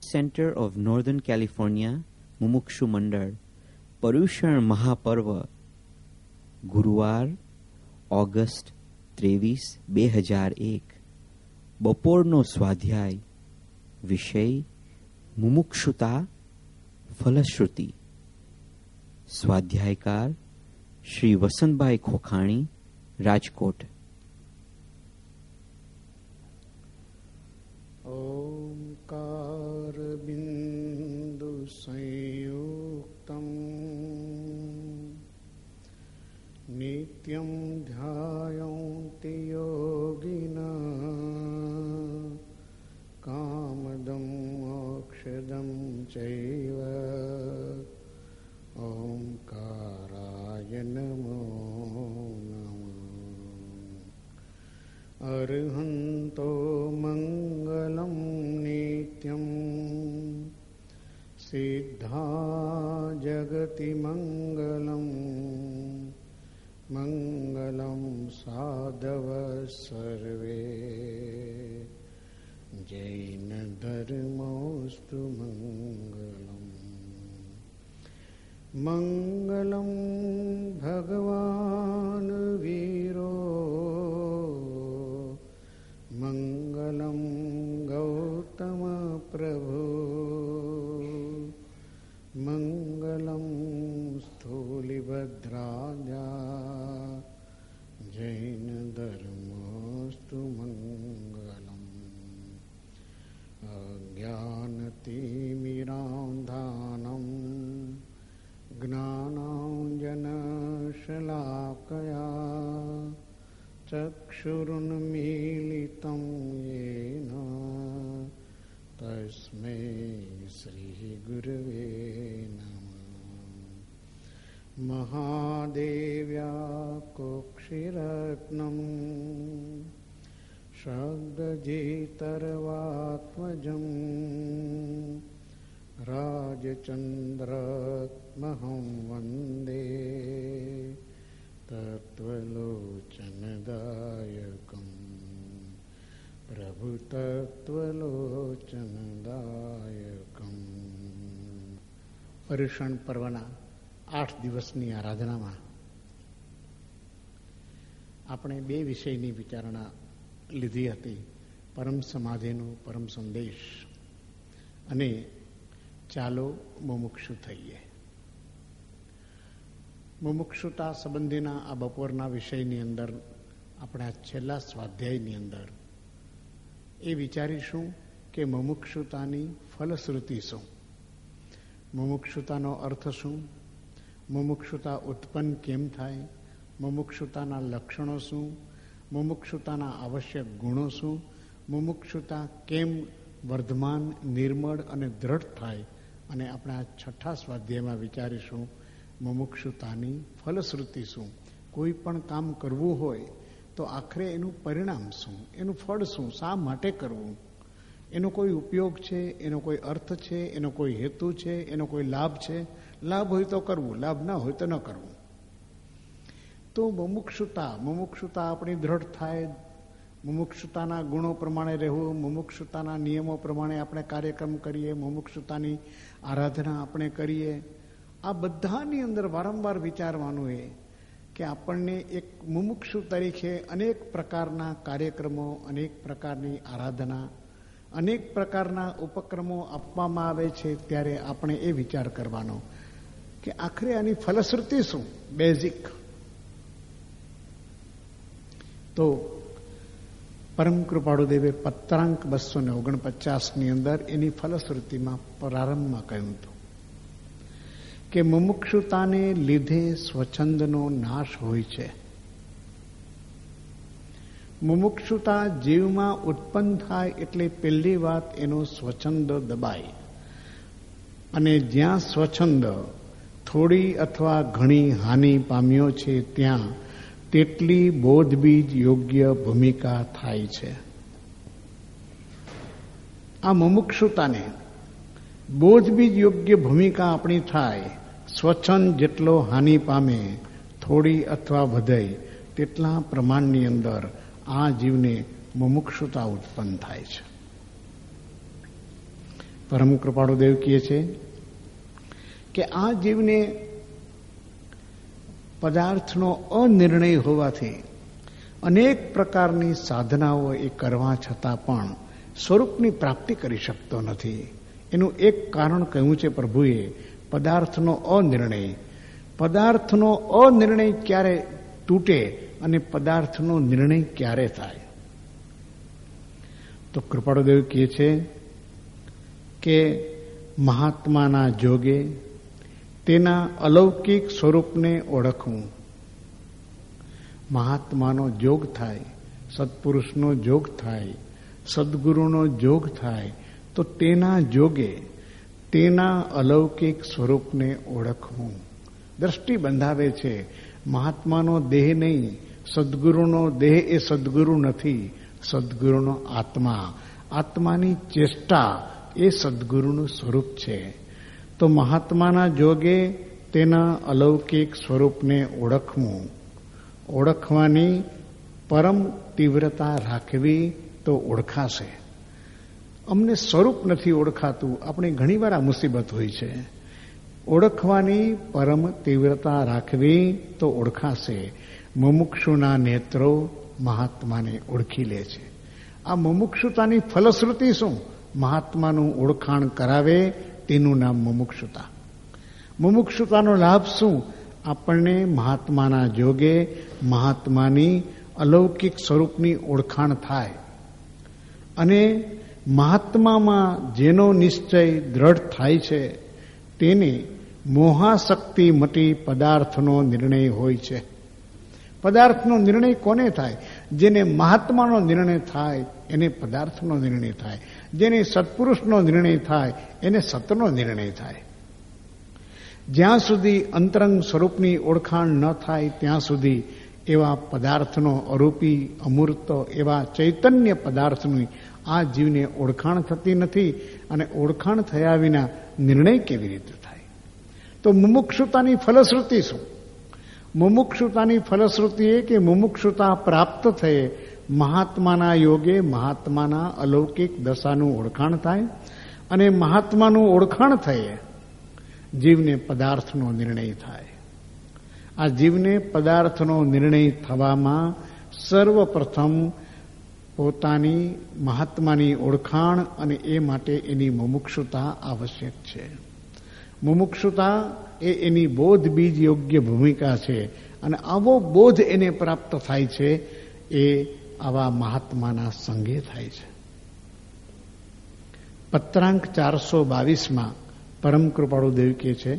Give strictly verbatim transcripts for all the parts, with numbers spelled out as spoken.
Centre of northern California Mumukshu Mandal Paryushan મહાપર્વ ગુરુવાર August ત્રેવીસ બે હજાર એક બપોરનો સ્વાધ્યાય વિષય મુમુક્ષુતા ફલશ્રુતિ. સ્વાધ્યાયકાર શ્રી વસંતભાઈ ખોખાણી, રાજકોટ. ઓમકાર બિંદુ સંયુક્તમ નિત્યમ ધ્યાયન્તિ યોગિના કામદમ મોક્ષદમ ચૈવ ઓમકારાય નમો નમઃ. અર્હંતો મંગલમ નિત્યમ સિદ્ધા જગતિ મંગલમ મંગલમ સાધવ સર્વે જૈન ધર્મોસ્તુ મંગલમ. મંગલમ ભગવાન વીરો મંગલમ ગૌતમ પ્રભુ મંગલમ સ્થૂલિભદ્રાજા જૈન ધર્મોસ્તુ મંગલમ. અજ્ઞાનતિમિરાંધાનમ જ્ઞાનાંજનશલાકયા ચક્ષુરુન્મીલિतं येन તસ્મૈ શ્રી ગુરવે નમઃ. મહાદેવ્યા કોક્ષિરત્નમ શબ્દજિતર્વાત્મજં રાજચંદ્રમહં વંદે તત્વલોચનદાયકમ પ્રભુ તત્વલોચનદાયકમ. પર્યુષણ પર્વના આઠ દિવસની આરાધનામાં આપણે બે વિષયની વિચારણા લીધી હતી. પરમ સમાધિનો પરમ સંદેશ અને ચાલો મુમુક્ષુ થઈએ. મુમુક્ષુતા સંબંધીના આ બપોરના વિષયની અંદર આપણે આ છેલ્લા સ્વાધ્યાયની અંદર એ વિચારીશું કે મુમુક્ષુતાની ફલશ્રુતિ શું, મુમુક્ષુતાનો અર્થ શું, મુમુક્ષુતા ઉત્પન્ન કેમ થાય, મુમુક્ષુતાના લક્ષણો શું, મુમુક્ષુતાના આવશ્યક ગુણો શું, મુમુક્ષુતા કેમ વર્ધમાન, નિર્મળ અને દ્રઢ થાય. અને આપણે આ છઠ્ઠા સ્વાધ્યાયમાં વિચારીશું મુમુક્ષુતાની ફલશ્રુતિ શું. કોઈ પણ કામ કરવું હોય તો આખરે એનું પરિણામ શું, એનું ફળ શું, શા માટે કરવું, એનો કોઈ ઉપયોગ છે, એનો કોઈ અર્થ છે, એનો કોઈ હેતુ છે, એનો કોઈ લાભ છે. લાભ હોય તો કરવું, લાભ ના હોય તો ન કરવું. તો મુમુક્ષુતા મુમુક્ષુતા આપણી દ્રઢ થાય, મુમુક્ષુતાના ગુણો પ્રમાણે રહેવું, મુમુક્ષુતાના નિયમો પ્રમાણે આપણે કાર્યક્રમ કરીએ, મુમુક્ષુતાની આરાધના આપણે કરીએ. આ બધાની અંદર વારંવાર વિચારવાનું એ કે આપણને એક મુમુક્ષુ તરીકે અનેક પ્રકારના કાર્યક્રમો, અનેક પ્રકારની આરાધના, અનેક પ્રકારના ઉપક્રમો આપવામાં આવે છે. ત્યારે આપણે એ વિચાર કરવાનો કે આખરે આની ફલશ્રુતિ શું, બેઝિક. તો પરમ કૃપાળુદેવે પત્રાંક બસો ને ઓગણપચાસની અંદર એની ફલશ્રુતિમાં પ્રારંભમાં કહ્યું હતું કે મુમુક્ષુતાને લીધે સ્વચ્છંદનો નાશ હોય છે. મુમુક્ષુતા જીવમાં ઉત્પન્ન થાય એટલે પહેલી વાત એનો સ્વચ્છંદ દબાય. અને જ્યાં સ્વચ્છંદ થોડી અથવા ઘણી હાનિ પામ્યો છે ત્યાં તેટલી બોધબીજ યોગ્ય ભૂમિકા થાય છે. આ મુમુક્ષુતાને બોધબીજ યોગ્ય ભૂમિકા આપણી થાય, સ્વચ્છંદ જેટલો હાનિ પામે, થોડી અથવા વધે, તેટલા પ્રમાણની અંદર આ જીવને મુમુક્ષુતા ઉત્પન્ન થાય છે. પરમ કૃપાળુદેવ કહે છે કે આ જીવને પદાર્થનો અનિર્ણય હોવાથી અનેક પ્રકારની સાધનાઓ એ કરવા છતાં પણ સ્વરૂપની પ્રાપ્તિ કરી શકતો નથી. એનું એક કારણ કહ્યું છે પ્રભુએ, પદાર્થનો અનિર્ણય. પદાર્થનો અનિર્ણય ક્યારે તૂટે અને પદાર્થનો નિર્ણય ક્યારે થાય? તો કૃપાળુદેવ કહે છે કે મહાત્માના જોગે તેના અલૌકિક સ્વરૂપને ઓળખવું. મહાત્માનો જોગ થાય, સત્પુરુષનો જોગ થાય, સદગુરુનો જોગ થાય તો તેના જોગે તેના અલૌકિક સ્વરૂપને ઓળખવું. દ્રષ્ટિ બંધાવે છે. મહાત્માનો દેહ નહીં, સદગુરુનો દેહ એ સદગુરુ નથી, સદગુરુનો આત્મા, આત્માની ચેષ્ટા એ સદગુરુનું સ્વરૂપ છે. તો મહાત્માના જોગે તેના અલૌકિક સ્વરૂપને ઓળખવું. ઓળખવાની પરમ તીવ્રતા રાખવી તો ઓળખાશે. અમને સ્વરૂપ નથી ઓળખાતું, આપણે ઘણીવાર આ મુસીબત હોય છે. ઓળખવાની પરમ તીવ્રતા રાખવી તો ઓળખાશે. મુમુક્ષુના નેત્રો મહાત્માને ઓળખી લે છે. આ મુમુક્ષુતાની ફલશ્રુતિ શું? મહાત્માનું ઓળખાણ કરાવે તેનું નામ મુમુક્ષુતા. મુમુક્ષુતાનો લાભ શું? આપણને મહાત્માના જોગે મહાત્માની અલૌકિક સ્વરૂપની ઓળખાણ થાય અને મહાત્મામાં જેનો નિશ્ચય દ્રઢ થાય છે તેને મોહાશક્તિ મટી પદાર્થનો નિર્ણય હોય છે. પદાર્થનો નિર્ણય કોને થાય? જેને મહાત્માનો નિર્ણય થાય એને પદાર્થનો નિર્ણય થાય. જેને સત્પુરુષનો નિર્ણય થાય એને સતનો નિર્ણય થાય. જ્યાં સુધી અંતરંગ સ્વરૂપની ઓળખાણ ન થાય ત્યાં સુધી એવા પદાર્થનો અરૂપી અમૂર્ત એવા ચૈતન્ય પદાર્થની આ જીવને ઓળખાણ થતી નથી. અને ઓળખાણ થયા વિના નિર્ણય કેવી રીતે થાય? તો મુમુક્ષુતાની ફલશ્રુતિ શું? મુમુક્ષુતાની ફલશ્રુતિ એ કે મુમુક્ષુતા પ્રાપ્ત થયે મહાત્માના યોગે મહાત્માના અલૌકિક દશાનું ઓળખાણ થાય અને મહાત્માનું ઓળખાણ થયે જીવને પદાર્થનો નિર્ણય થાય. આ જીવને પદાર્થનો નિર્ણય થવામાં સર્વપ્રથમ પોતાની મહાત્માની ઓળખાણ અને એ માટે એની મુમુક્ષુતા આવશ્યક છે. મુમુક્ષુતા એ એની બોધ બીજ યોગ્ય ભૂમિકા છે અને આવો બોધ એને પ્રાપ્ત થાય છે એ આવા મહાત્માના સંગે થાય છે. પત્રાંક ચારસો બાવીસમાં પરમ કૃપાળુ દેવ કહે છે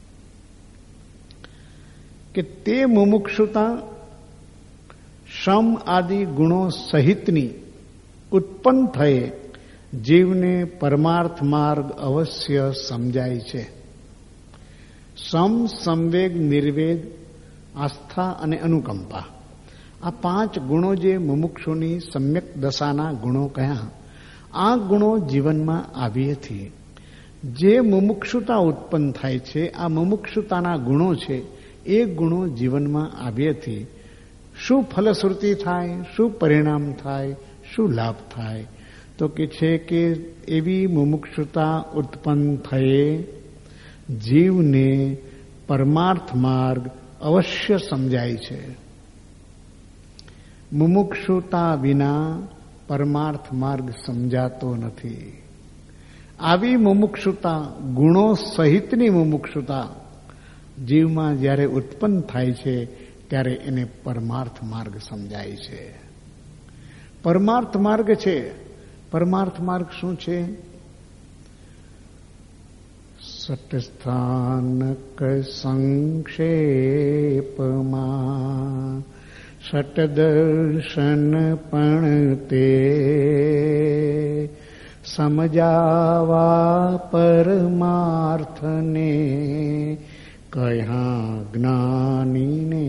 કે તે મુમુક્ષુતા શમ આદિ ગુણો સહિતની ઉત્પન્ન થયે જીવને પરમાર્થ માર્ગ અવશ્ય સમજાય છે. સમ, સંવેગ, નિર્વેગ, આસ્થા અને અનુકંપા આ પાંચ ગુણો જે મુમુક્ષુની સમ્યક દશાના ગુણો કયા, આ ગુણો જીવનમાં આવ્યેથી જે મુમુક્ષુતા ઉત્પન્ન થાય છે, આ મુમુક્ષુતાના ગુણો છે એ ગુણો જીવનમાં આવ્યેથી શું ફલશ્રુતિ થાય, શું પરિણામ થાય, શું લાભ થાય? તો કે છે કે એવી મુમુક્ષુતા ઉત્પન્ન થયે જીવને પરમાર્થ માર્ગ અવશ્ય સમજાય છે. મુમુક્ષુતા વિના પરમાર્થ માર્ગ સમજાતો નથી. આવી મુમુક્ષુતા, ગુણો સહિતની મુમુક્ષુતા જીવમાં જ્યારે ઉત્પન્ન થાય છે ત્યારે એને પરમાર્થ માર્ગ સમજાય છે. પરમાર્થ માર્ગ છે. પરમાર્થ માર્ગ શું છે? સટસ્થાનક સંક્ષેપમાં સટદર્શન પણ તે સમજાવા પરમાર્થને કહ્યા જ્ઞાનીને.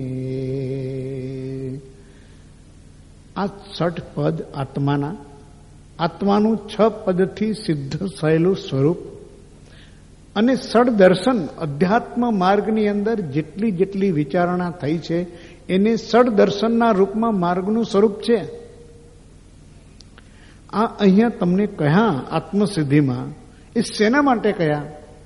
આ છઠ પદ આત્માના આત્માનું છ પદથી સિદ્ધ થયેલું સ્વરૂપ અને સડદર્શન અધ્યાત્મ માર્ગની અંદર જેટલી જેટલી વિચારણા થઈ છે એને સડદર્શનના રૂપમાં માર્ગનું સ્વરૂપ છે. આ અહીંયા તમને કહ્યા આત્મસિદ્ધિમાં એ શેના માટે કયા?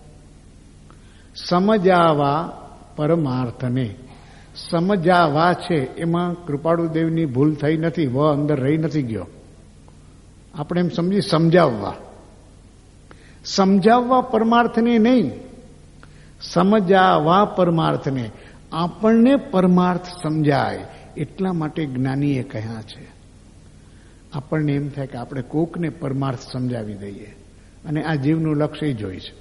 સમજાવા પરમાર્થને. સમજાવા છે એમાં કૃપાળુદેવની ભૂલ થઈ નથી, વ અંદર રહી નથી ગયો. આપણે એમ સમજી સમજાવવા, સમજાવવા પરમાર્થને નહીં, સમજાવવા પરમાર્થને. આપણને પરમાર્થ સમજાય એટલા માટે જ્ઞાનીએ કહ્યા છે. આપણને એમ થાય કે આપણે કોકને પરમાર્થ સમજાવી દઈએ અને આ જીવનું લક્ષ્ય જોઈ છે,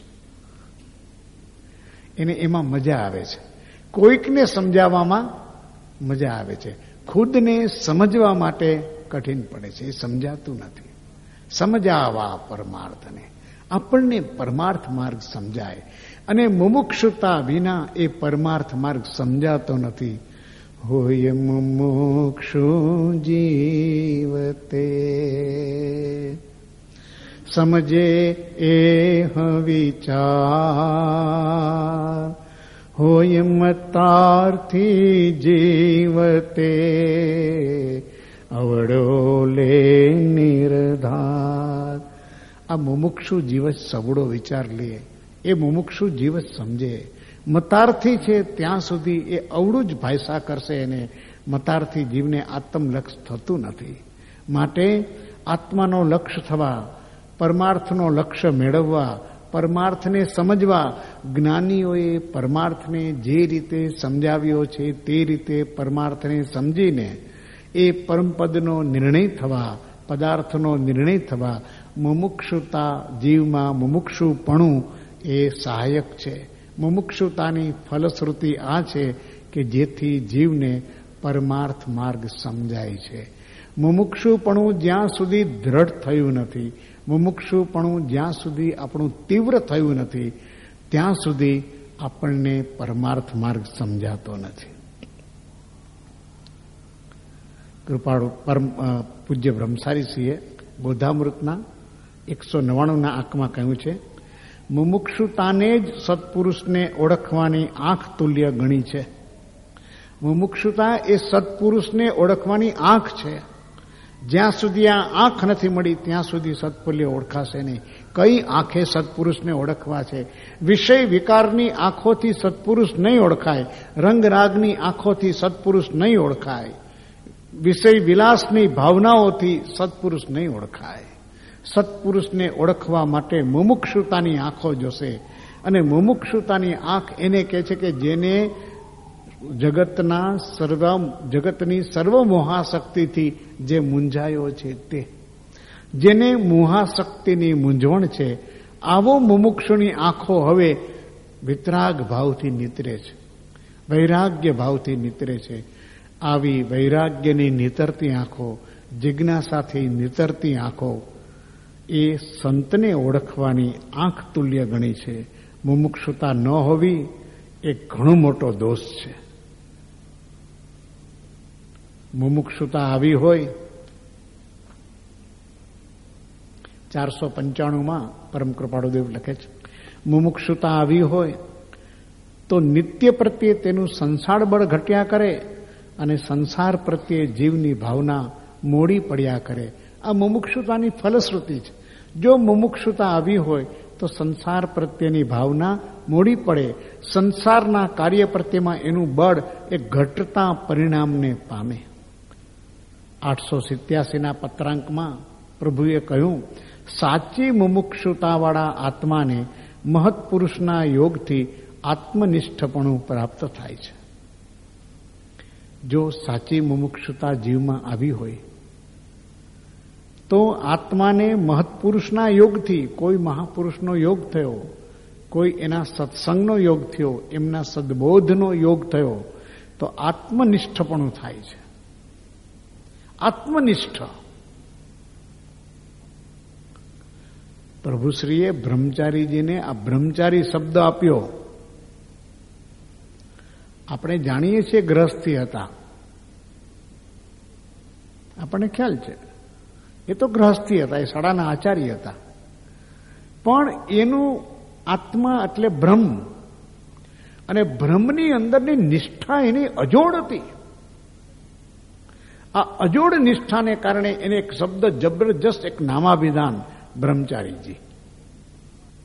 એને એમાં મજા આવે છે. કોઈકને સમજાવવામાં મજા આવે છે, ખુદને સમજવા માટે કઠિન પડે છે, એ સમજાતું નથી. સમજાવવા પરમાર્થને, આપણને પરમાર્થ માર્ગ સમજાય અને મુમુક્ષુતા વિના એ પરમાર્થ માર્ગ સમજાતો નથી. હોય મુમુક્ષુ જીવતે સમજે એ વિચાર, હોય મતાર્થી જીવતે અવડો લે નિર્ધાર. આ મુમુક્ષુ જીવ સવડો વિચાર લે, એ મુમુક્ષુ જીવ સમજે. મતાર્થી છે ત્યાં સુધી એ અવળું જ ભાષા કરશે, એને મતાર્થી જીવને આત્મલક્ષ થતું નથી. માટે આત્માનો લક્ષ્ય થવા, પરમાર્થનો લક્ષ્ય મેળવવા, પરમાર્થને સમજવા જ્ઞાનીઓએ પરમાર્થને જે રીતે સમજાવ્યો છે તે રીતે પરમાર્થને સમજીને એ પરમપદનો નિર્ણય થવા, પદાર્થનો નિર્ણય થવા મુમુક્ષુતા જીવમાં મુમુક્ષુપણું એ સહાયક છે. મુમુક્ષુતાની ફલશ્રુતિ આ છે કે જેથી જીવને પરમાર્થ માર્ગ સમજાય છે. મુમુક્ષુપણું જ્યાં સુધી દ્રઢ થયું નથી, મુમુક્ષુપણું જ્યાં સુધી આપણું તીવ્ર થયું નથી, ત્યાં સુધી આપણને પરમાર્થ માર્ગ સમજાતો નથી. કૃપાળુ પરમ પૂજ્ય બ્રહ્મસારીસિંહે બોધામૃતના એકસો નવ્વાણુંના આંકમાં કહ્યું છે, મુમુક્ષુતાને જ સત્પુરુષને ઓળખવાની આંખ તુલ્ય ગણી છે. મુમુક્ષુતા એ સત્પુરુષને ઓળખવાની આંખ છે. જ્યાં સુધી આ આંખ નથી મળી ત્યાં સુધી સત્પુરુષ ઓળખાશે નહીં. કઈ આંખે સત્પુરુષને ઓળખવા છે? વિષય વિકારની આંખોથી સત્પુરુષ નહીં ઓળખાય, રંગરાગની આંખોથી સત્પુરુષ નહીં ઓળખાય, વિષય વિલાસની ભાવનાઓથી સત્પુરુષ નહીં ઓળખાય. સત્પુરુષને ઓળખવા માટે મુમુક્ષુતાની આંખો જોશે. અને મુમુક્ષુતાની આંખ એને કહે છે કે જેને જગતના સર્વ જગતની સર્વ મોહાશક્તિથી જે મૂંઝાયો છે તે, જેને મોહાશક્તિની મૂંઝવણ છે, આવો મુમુક્ષુની આંખો હવે વિતરાગ ભાવથી નીતરે છે, વૈરાગ્ય ભાવથી નીતરે છે. આવી વૈરાગ્યની નીતરતી આંખો, જિજ્ઞાસાથી નીતરતી આંખો એ સંતને ઓળખવાની આંખ તુલ્ય ગણી છે. મુમુક્ષુતા ન હોવી એ ઘણો મોટો દોષ છે. મુમુક્ષુતા આવી હોય, ચારસો પંચાણુંમાં પરમ કૃપાળુદેવ લખે છે, મુમુક્ષુતા આવી હોય તો નિત્ય પ્રત્યે તેનું સંસાર બળ ઘટ્યા કરે અને સંસાર પ્રત્યે જીવની ભાવના મોડી પડ્યા કરે. આ મુમુક્ષુતાની ફલશ્રુતિ છે. જો મુમુક્ષુતા આવી હોય તો સંસાર પ્રત્યેની ભાવના મોડી પડે, સંસારના કાર્ય પ્રત્યેમાં એનું બળ એ ઘટતા પરિણામને પામે. આઠસો સિત્યાસીના પત્રાંકમાં પ્રભુએ કહ્યું, સાચી મુમુક્ષુતાવાળા આત્માને મહત્પુરુષના યોગથી આત્મનિષ્ઠપણું પ્રાપ્ત થાય છે. જો સાચી મુમુક્ષુતા જીવમાં આવી હોય તો આત્માને મહત્પુરુષના યોગથી, કોઈ મહાપુરુષનો યોગ થયો, કોઈ એના સત્સંગનો યોગ થયો, એમના સદબોધનો યોગ થયો તો આત્મનિષ્ઠપણું થાય છે. આત્મનિષ્ઠ. પ્રભુશ્રીએ બ્રહ્મચારીજીને આ બ્રહ્મચારી શબ્દ આપ્યો. આપણે જાણીએ છીએ ગ્રહસ્થી હતા, આપણને ખ્યાલ છે, એ તો ગ્રહસ્થી હતા, એ શાળાના આચાર્ય હતા. પણ એનું આત્મા એટલે બ્રહ્મ, અને બ્રહ્મની અંદરની નિષ્ઠા એની અજોડ હતી. આ અજોડ નિષ્ઠાને કારણે એને એક શબ્દ જબરજસ્ત એક નામાભિધાન બ્રહ્મચારીજી.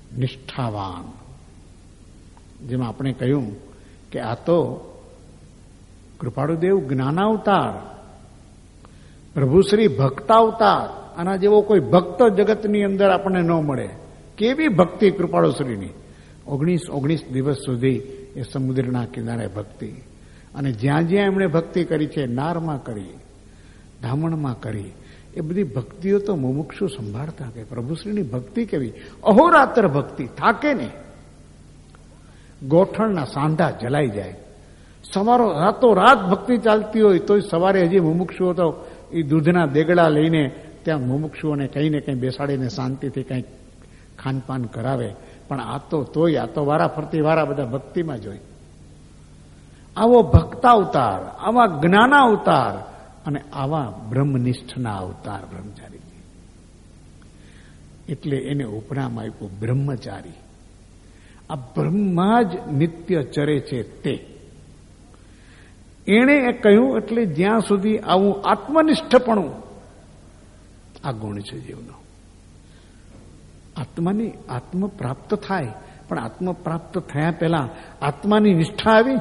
નિષ્ઠાવાન. જેમ આપણે કહ્યું કે આ તો કૃપાળુદેવ જ્ઞાનાવતાર, પ્રભુશ્રી ભક્તાવતાર, આના જેવો કોઈ ભક્ત જગતની અંદર આપણને ન મળે. કેવી ભક્તિ કૃપાળુશ્રીની! ઓગણીસ ઓગણીસ દિવસ સુધી એ સમુદ્રના કિનારે ભક્તિ, અને જ્યાં જ્યાં એમણે ભક્તિ કરી છે, નારમાં કરી, ધામણમાં કરી, એ બધી ભક્તિઓ તો મુમુક્ષુ સંભાળતા કે પ્રભુશ્રીની ભક્તિ કેવી! અહોરાત્ર ભક્તિ, થાકે ને. ગોઠણના સાંધા જલાઈ જાય. સવારો રાતો રાત ભક્તિ ચાલતી હોય તોય સવારે હજી મુમુક્ષુઓ તો એ દૂધના દેગડા લઈને ત્યાં મુમુક્ષુઓને કંઈ ને કંઈ બેસાડીને શાંતિથી કંઈક ખાનપાન કરાવે. પણ આ તો તોય આ તો વારા ફરતી વારા બધા ભક્તિમાં જોઈ. આવો ભક્તાવતાર, આવા જ્ઞાનાવતાર અને આવા બ્રહ્મનિષ્ઠના અવતાર બ્રહ્મચારીજી. એટલે એને ઉપનામ આપ્યું બ્રહ્મચારી. આ બ્રહ્મા જ નિત્ય ચરે છે તે એણે કહ્યું. એટલે જ્યાં સુધી આવું આત્મનિષ્ઠપણું, આ ગુણ છે જીવનો. આત્માની આત્મ પ્રાપ્ત થાય, પણ આત્મ પ્રાપ્ત થયા પહેલા આત્માની નિષ્ઠા આવી.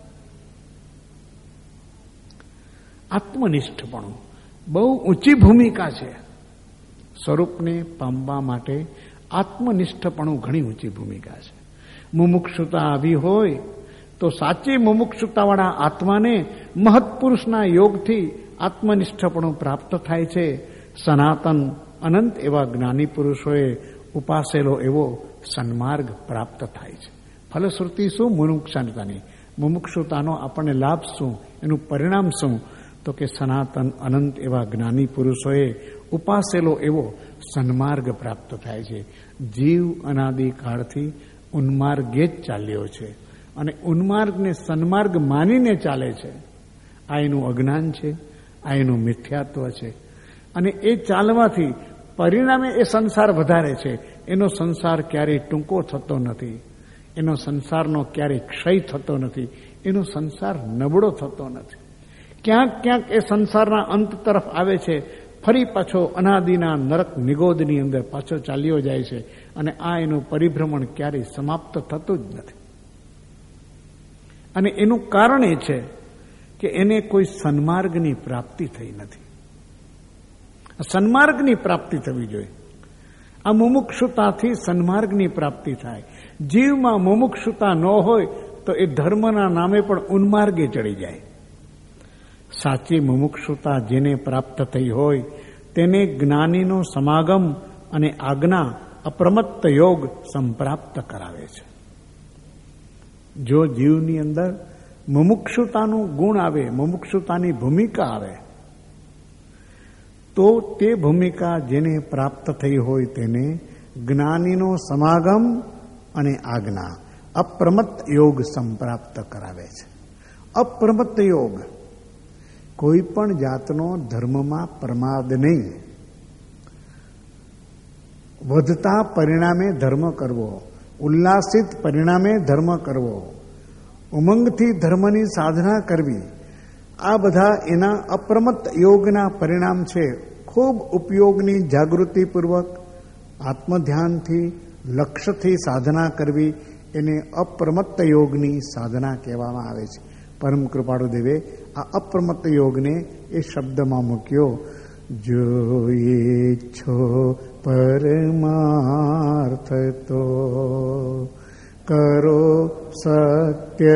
આત્મનિષ્ઠપણું બહુ ઊંચી ભૂમિકા છે. સ્વરૂપને પામવા માટે આત્મનિષ્ઠપણું ઘણી ઊંચી ભૂમિકા છે. મુમુક્ષુતા આવી હોય તો સાચી મુમુક્ષુતાવાળા આત્માને મહત્પુરુષના યોગથી આત્મનિષ્ઠપણું પ્રાપ્ત થાય છે. સનાતન અનંત એવા જ્ઞાની પુરુષોએ ઉપાસેલો એવો સન્માર્ગ પ્રાપ્ત થાય છે. ફલશ્રુતિ શું? મુમુક્ષુતાની. મુમુક્ષુતાનો આપણને લાભ શું? એનું પરિણામ શું? તો કે સનાતન અનંત એવા જ્ઞાની પુરુષોએ ઉપાસેલો એવો સન્માર્ગ પ્રાપ્ત થાય છે. જીવ અનાદિકાળથી ઉન્માર્ગે જ ચાલ્યો છે, અને ઉન્માર્ગને સન્માર્ગ માનીને ચાલે છે. આ એનું અજ્ઞાન છે, આ એનું મિથ્યાત્વ છે. અને એ ચાલવાથી પરિણામે એ સંસાર વધારે છે. એનો સંસાર ક્યારેય ટૂંકો થતો નથી, એનો સંસારનો ક્યારેય ક્ષય થતો નથી, એનો સંસાર નબળો થતો નથી. ક્યાંક ક્યાંક એ સંસારના અંત તરફ આવે છે, ફરી પાછો અનાદિના નરક નિગોદની અંદર પાછો ચાલ્યો જાય છે. અને આ એનું પરિભ્રમણ ક્યારેય સમાપ્ત થતું જ નથી. અને એનું કારણ એ છે કે એને કોઈ સન્માર્ગની પ્રાપ્તિ થઈ નથી. સન્માર્ગની પ્રાપ્તિ થવી જોઈએ. આ મુમુક્ષુતાથી સન્માર્ગની પ્રાપ્તિ થાય. જીવમાં મુમુક્ષુતા ન હોય તો એ ધર્મના નામે પણ ઉન્માર્ગે ચડી જાય. સાચી મુમુક્ષુતા જેને પ્રાપ્ત થઈ હોય તેને જ્ઞાનીનો સમાગમ અને આજ્ઞા અપ્રમત્ત યોગ સંપ્રાપ્ત કરાવે છે. જો જીવની અંદર મુમુક્ષુતાનું ગુણ આવે, મુમુક્ષુતાની ભૂમિકા આવે, તો તે ભૂમિકા જેને પ્રાપ્ત થઈ હોય તેને જ્ઞાનીનો સમાગમ અને આજ્ઞા અપ્રમત્ત યોગ સંપ્રાપ્ત કરાવે છે. અપ્રમત્ત યોગ, કોઈ પણ જાતનો ધર્મમાં પ્રમાદ નહીં. વધતા પરિણામે ધર્મ કરવો, ઉલ્લાસિત પરિણામે ધર્મ કરવો, ઉમંગથી ધર્મની સાધના કરવી, આ બધા એના અપ્રમત્ત યોગના પરિણામ છે. ખૂબ ઉપયોગની જાગૃતિપૂર્વક આત્મધ્યાનથી લક્ષ્યથી સાધના કરવી, એને અપ્રમત્ત યોગની સાધના કહેવામાં આવે છે. પરમ કૃપાળુ દેવે આ અપ્રમત્ત યોગને એ શબ્દમાં મૂક્યો. જો ઈચ્છો પરમાર્થ તો કરો સત્ય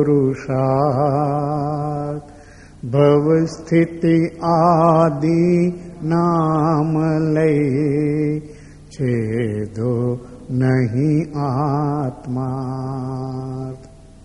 પુરુષાર્થ, ભવ સ્થિતિ આદિ નામ લઈ છેદો નહીં આત્માર્થ.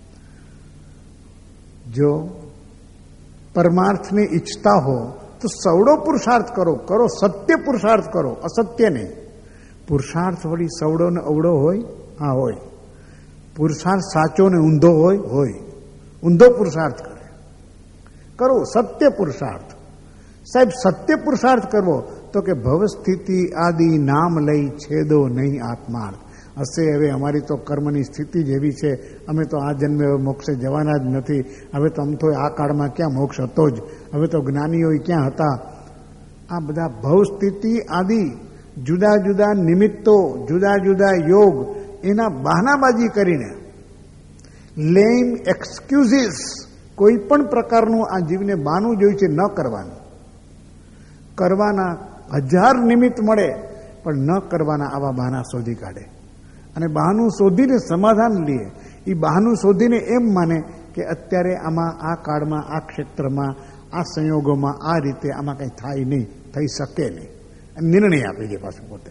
જો પરમાર્થને ઈચ્છતા હો તો સવડો પુરુષાર્થ કરો, કરો સત્ય પુરુષાર્થ કરો, અસત્ય નહીં. પુરુષાર્થ વળી સવડો ને અવડો હોય? હા હોય. પુરુષાર્થ સાચો ને ઊંધો હોય? હોય. ઊંધો પુરુષાર્થ કરે. કરો સત્ય પુરુષાર્થ. સાહેબ સત્ય પુરુષાર્થ કરવો તો કે ભવ સ્થિતિ આદિ નામ લઈ છેદો નહીં આત્માર્થ. હશે હવે અમારી તો કર્મની સ્થિતિ જ એવી છે, અમે તો આ જન્મે મોક્ષે જવાના જ નથી. હવે તો આમ તો આ કાળમાં ક્યાં મોક્ષ હતો જ, હવે તો જ્ઞાનીઓ ક્યાં હતા. આ બધા ભવ સ્થિતિ આદિ જુદા જુદા નિમિત્તો, જુદા જુદા યોગ, એના બહાનાબાજી કરીને, લેમ એક્સક્યુઝીસ, કોઈ પણ પ્રકારનું આ જીવને બહાનું જોયું છે ન કરવાનું. કરવાના હજાર નિમિત્ત મળે પણ ન કરવાના આવા બહાના શોધી કાઢે અને બહાનું શોધીને સમાધાન લે. એ બહાનું શોધીને એમ માને કે અત્યારે આમાં, આ કાળમાં, આ ક્ષેત્રમાં, આ સંયોગોમાં, આ રીતે આમાં કંઈ થાય નહીં, થઈ શકે નહીં. નિર્ણય આપી દે પાછું પોતે,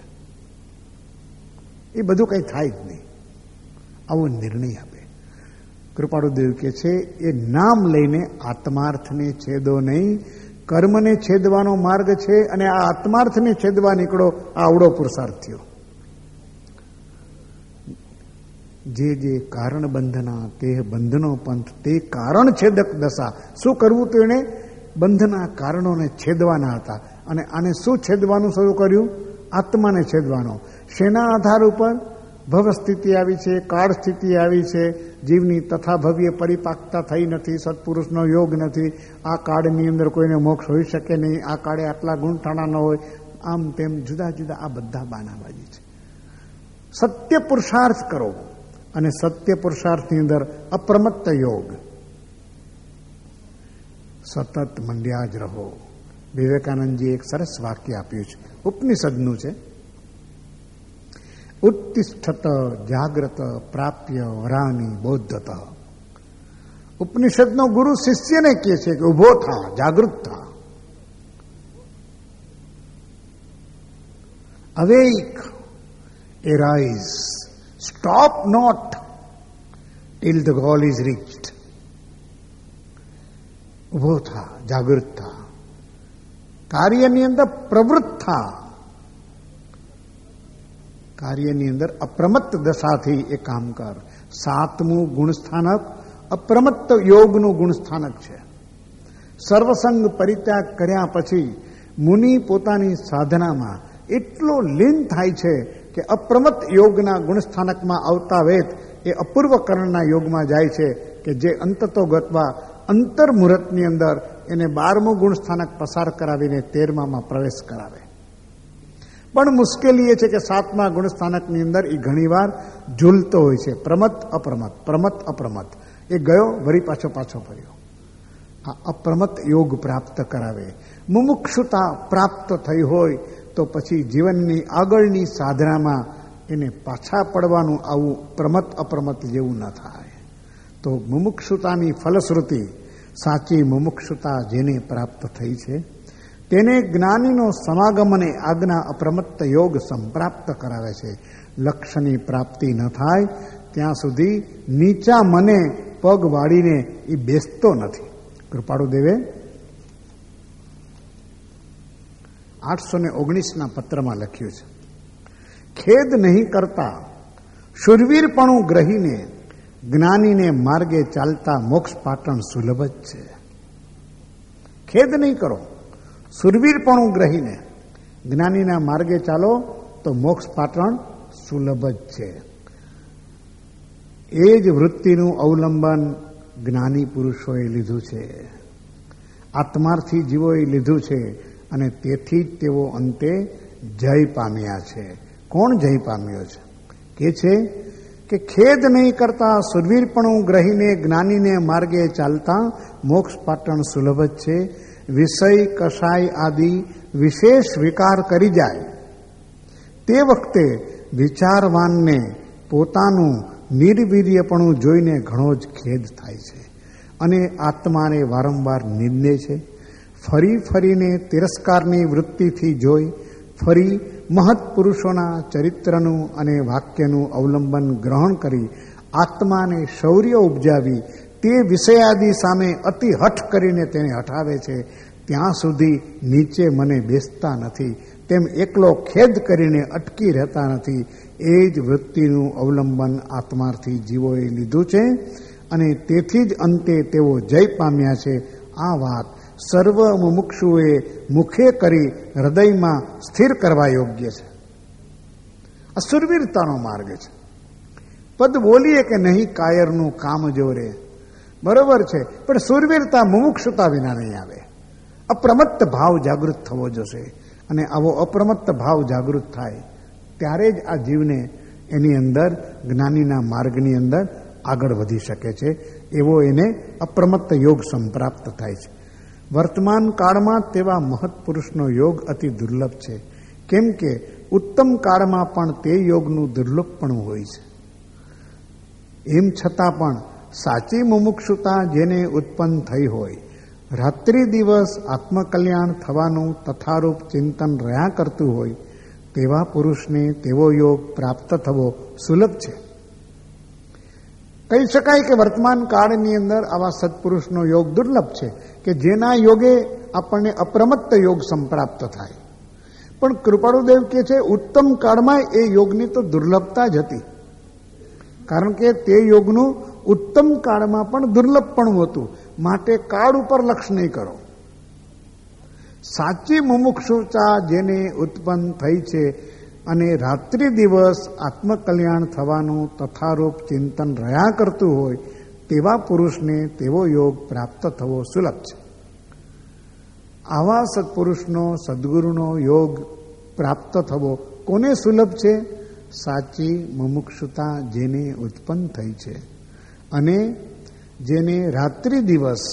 એ બધું કંઈ થાય જ નહીં, આવો નિર્ણય આપે. કૃપાળુદેવ કહે છે એ નામ લઈને આત્માર્થને છેદો નહીં, કર્મને છેદવાનો માર્ગ છે અને આ આત્માર્થને છેદવા નીકળો, આ આવડો પુરુષાર્થ થયો. જે જે કારણ બંધના તે બંધનો પંથ, તે કારણ છેદક દશા. શું કરવું તો એણે બંધના કારણોને છેદવાના હતા અને આને શું છેદવાનું શરૂ કર્યું? આત્માને છેદવાનો. શેના આધાર ઉપર? ભવ સ્થિતિ આવી છે, કાળ સ્થિતિ આવી છે, જીવની તથા ભવ્ય પરિપાકતા થઈ નથી, સત્પુરુષનો યોગ નથી, આ કાળની અંદર કોઈને મોક્ષ હોઈ શકે નહીં, આ કાળે આટલા ગુણઠાણા ન હોય, આમ તેમ જુદા જુદા આ બધા બાનાબાજી છે. સત્ય પુરુષાર્થ કરો અને સત્ય પુરુષાર્થની અંદર અપ્રમત્ત યોગ, સતત મંડ્યા જ રહો. વિવેકાનંદજી એક સરસ વાક્ય આપ્યું છે, ઉપનિષદનું છે. ઉત્તિષ્ઠત જાગ્રત પ્રાપ્ય વરાની બોધ્યત. ઉપનિષદનો ગુરુ શિષ્યને કહે છે કે ઉભો થા, જાગૃત થા. Awake, arise, stop not till the goal is reached. ઉભો થા, જાગૃત થા, કાર્યની અંદર પ્રવૃત્ત થા. કાર્યની અંદર અપ્રમત્ત દશાથી એ કામ કર. સાતમું ગુણસ્થાનક અપ્રમત્ત યોગનું ગુણસ્થાનક છે. સર્વસંગ પરિત્યાગ કર્યા પછી મુનિ પોતાની સાધનામાં એટલો લીન થાય છે કે અપ્રમત્ત યોગના ગુણસ્થાનકમાં આવતા વેત એ અપૂર્વકરણના યોગમાં જાય છે કે જે અંતતો ગતવા અંતર મુહૂર્તની અંદર એને બારમું ગુણસ્થાનક પસાર કરાવીને તેરમામાં પ્રવેશ કરાવે. પણ મુશ્કેલી એ છે કે સાતમા ગુણસ્થાનકની અંદર એ ઘણીવાર ઝૂલતો હોય છે. પ્રમત અપ્રમત, પ્રમત અપ્રમત. એ ગયો વળી પાછો પાછો ફર્યો. આ અપ્રમત યોગ પ્રાપ્ત કરાવે. મુમુક્ષુતા પ્રાપ્ત થઈ હોય તો પછી જીવનની આગળની સાધનામાં એને પાછા પડવાનું આવું પ્રમત અપ્રમત જેવું ન થાય. તો મુમુક્ષુતાની ફલશ્રુતિ, સાચી મુમુક્ષુતા જેને પ્રાપ્ત થઈ છે તેને જ્ઞાનીનો સમાગમ અને આજ્ઞા અપ્રમત્ત યોગ સંપ્રાપ્ત કરાવે છે. લક્ષ્યની પ્રાપ્તિ ન થાય ત્યાં સુધી નીચા મને પગ વાળીને એ બેસતો નથી. કૃપાળુદેવે આઠસો ને ઓગણીસના પત્રમાં લખ્યું છે, ખેદ નહીં કરતા શુરવીરપણું ગ્રહીને જ્ઞાનીને માર્ગે ચાલતા મોક્ષ પાટણ સુલભ જ છે. ખેદ નહીં કરો, શુરવીરપણું ગ્રહીને જ્ઞાનીના માર્ગે ચાલો તો મોક્ષ પાટણ સુલભ જ છે. એ જ વૃત્તિનું અવલંબન જ્ઞાની પુરુષોએ લીધું છે, આત્માર્થી જીવોએ લીધું છે અને તેથી જ તેઓ અંતે જય પામ્યા છે. કોણ જય પામ્યો છે? કે છે કે ખેદ નહીં કરતા શુરવીરપણું ગ્રહીને જ્ઞાનીને માર્ગે ચાલતા મોક્ષ પાટણ સુલભ જ છે. વિષય કષાય આદિ વિશેષ વિકાર કરી જાય તે વખતે વિચારવાનને પોતાનું નિર્વીર્યપણું જોઈને ઘણો જ ખેદ થાય છે અને આત્માને વારંવાર નિંદે છે. ફરી ફરીને તિરસ્કારની વૃત્તિથી જોઈ ફરી મહત્પુરુષોના ચરિત્રનું અને વાક્યનું અવલંબન ગ્રહણ કરી આત્માને શૌર્ય ઉપજાવી તે વિષયાદિ સામે અતિ હઠ કરીને તેને હટાવે છે. ત્યાં સુધી નીચે મને બેસતા નથી તેમ એકલો ખેદ કરીને અટકી રહેતા નથી. એ જ વૃત્તિનું અવલંબન આત્માર્થી જીવોએ લીધું છે અને તેથી જ અંતે તેઓ જય પામ્યા છે. આ વાત સર્વ મુમુક્ષુએ મુખે કરી હૃદયમાં સ્થિર કરવા યોગ્ય છે. આ શુરવીરતાનો માર્ગ છે. પદ બોલીએ કે નહીં કાયરનું કામ જોરે, બરોબર છે, પણ શુરવીરતા મુમુક્ષુતા વિના નહીં આવે. અપ્રમત્ત ભાવ જાગૃત થવો જોશે અને આવો અપ્રમત્ત ભાવ જાગૃત થાય ત્યારે જ આ જીવને એની અંદર જ્ઞાનીના માર્ગની અંદર આગળ વધી શકે છે. એવો એને અપ્રમત્ત યોગ સંપ્રાપ્ત થાય છે. વર્તમાન કાળમાં તેવા મહત્પુરુષનો યોગ અતિ દુર્લભ છે. કેમ કે ઉત્તમ કાળમાં પણ તે યોગનું દુર્લભપણું હોય છે. એમ છતાં પણ સાચી મુમુક્ષુતા જેને ઉત્પન્ન થઈ હોય, રાત્રિ દિવસ આત્મકલ્યાણ થવાનું તથારૂપ ચિંતન રહ્યા કરતું હોય, તેવા પુરુષને તેવો યોગ પ્રાપ્ત થવો સુલભ છે. કહી શકાય કે વર્તમાન કાળની અંદર આવા સત્પુરુષનો યોગ દુર્લભ છે કે જેના યોગે આપણને અપ્રમત્ત યોગ સંપ્રાપ્ત થાય. પણ કૃપાળુદેવ કહે છે ઉત્તમ કાળમાં એ યોગની તો દુર્લભતા જ હતી, કારણ કે તે યોગનું ઉત્તમ કાળમાં પણ દુર્લભપણું હતું. માટે કાળ ઉપર લક્ષ્ય નહીં કરો. સાચી મુમુક્ષુતા જેને ઉત્પન્ન થઈ છે અને રાત્રિ દિવસ આત્મકલ્યાણ થવાનું તથારૂપ ચિંતન રહ્યા કરતું હોય, તેવા પુરુષને તેવો યોગ પ્રાપ્ત થવો સુલભ છે. આવા સત્પુરુષનો સદગુરુનો યોગ પ્રાપ્ત થવો કોને સુલભ છે? સાચી મુમુક્ષુતા જેને ઉત્પન્ન થઈ છે અને જેને રાત્રિ દિવસ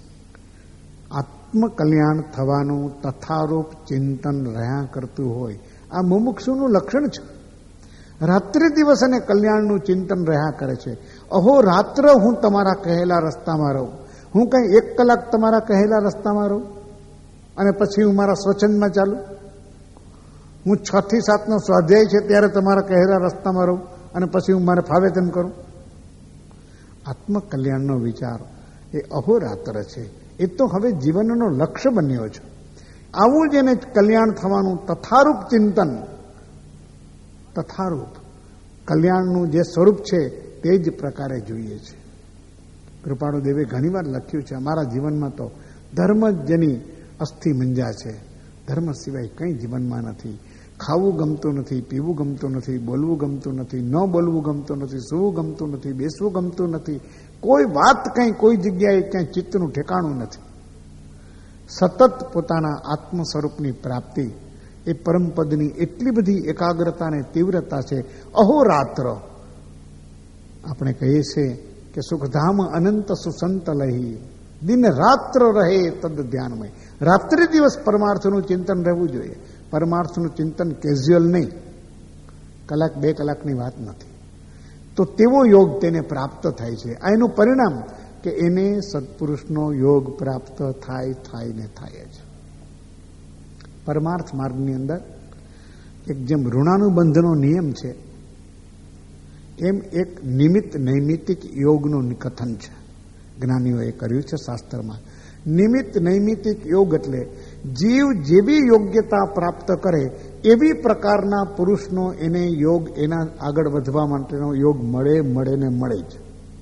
આત્મકલ્યાણ થવાનું તથારૂપ ચિંતન રહ્યા કરતું હોય. આ મુમુક્ષુનું લક્ષણ છે. રાત્રિ દિવસ અને કલ્યાણનું ચિંતન રહ્યા કરે છે. અહો રાત્ર હું તમારા કહેલા રસ્તામાં રહું, હું કંઈ એક કલાક તમારા કહેલા રસ્તામાં રહું અને પછી હું મારા સ્વચ્છંદમાં ચાલું. હું છ થી સાતનો સ્વાધ્યાય છે ત્યારે તમારા કહેલા રસ્તામાં રહું અને પછી હું મારે ફાવે તેમ કરું. આત્મકલ્યાણનો વિચાર એ અહોરાત્ર છે. એ તો હવે જીવનનો લક્ષ્ય બન્યો છે. આવું જેને કલ્યાણ થવાનું તથારૂપ ચિંતન, તથારૂપ કલ્યાણનું જે સ્વરૂપ છે તે જ પ્રકારે જોઈએ છે. કૃપાળુ દેવે ઘણીવાર લખ્યું છે, અમારા જીવનમાં તો ધર્મ જ જેની અસ્થિ મંજા છે. ધર્મ સિવાય કંઈ જીવનમાં નથી. ખાવું ગમતું નથી, પીવું ગમતું નથી, બોલવું ગમતું નથી, ન બોલવું ગમતું નથી, સૂવું ગમતું નથી, બેસવું ગમતું નથી. કોઈ વાત કંઈ કોઈ જગ્યાએ ક્યાંય ચિત્તનું ઠેકાણું નથી. સતત પોતાના આત્મ સ્વરૂપની પ્રાપ્તિ એ પરમપદની એટલી બધી એકાગ્રતા અને તીવ્રતા છે. અહોરાત્ર આપણે કહીએ છીએ કે સુખધામ અનંત સુસંત લહી, દિન રાત્ર રહે તદ ધ્યાનમય. રાત્રિ દિવસ પરમાર્થનું ચિંતન રહેવું જોઈએ. પરમાર્થનું ચિંતન કેઝ્યુઅલ નહીં, કલાક બે કલાકની વાત નથી. તો તેવો યોગ તેને પ્રાપ્ત થાય છે. આ એનું પરિણામ કે એને સત્પુરુષનો યોગ પ્રાપ્ત થાય થાય ને થાય જ. પરમાર્થ માર્ગની અંદર એક જેમ ઋણાનુબંધનો નિયમ છે, એમ એક નિમિત્ત નૈમિતિક યોગનું કથન છે. જ્ઞાનીઓએ કર્યું છે શાસ્ત્રમાં. નિમિત્ત નૈમિતિક યોગ એટલે જીવ જેવી યોગ્યતા પ્રાપ્ત કરે એવી પ્રકારના પુરુષનો એને યોગ, એના આગળ વધવા માટેનો યોગ મળે મળે ને મળે જ.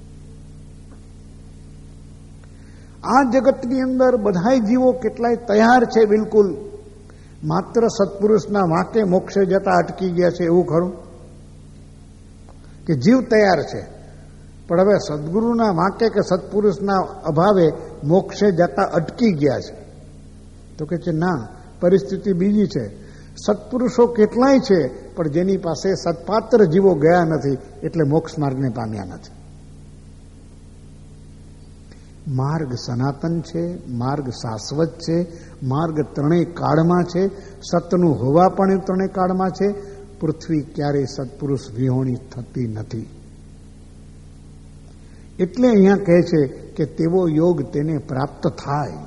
આ જગતની અંદર બધાય જીવો કેટલાય તૈયાર છે બિલકુલ, માત્ર સત્પુરુષના વાંકે મોક્ષે જતા અટકી ગયા છે એવું ખરું? કે જીવ તૈયાર છે પણ હવે સદગુરુના વાંકે કે સત્પુરુષના અભાવે મોક્ષે જતા અટકી ગયા છે? તો કે છે ના, પરિસ્થિતિ બીજી છે. સત્પુરુષો કેટલાય છે પણ જેની પાસે સત્પાત્ર જીવો ગયા નથી એટલે મોક્ષ માર્ગને પામ્યા નથી. માર્ગ સનાતન છે, માર્ગ શાશ્વત છે, માર્ગ ત્રણેય કાળમાં છે. સતનું હોવા પણ ત્રણેય કાળમાં છે. પૃથ્વી ક્યારેય સત્પુરુષ વિહોણી થતી નથી. એટલે અહીંયા કહે છે કે તેવો યોગ તેને પ્રાપ્ત થાય.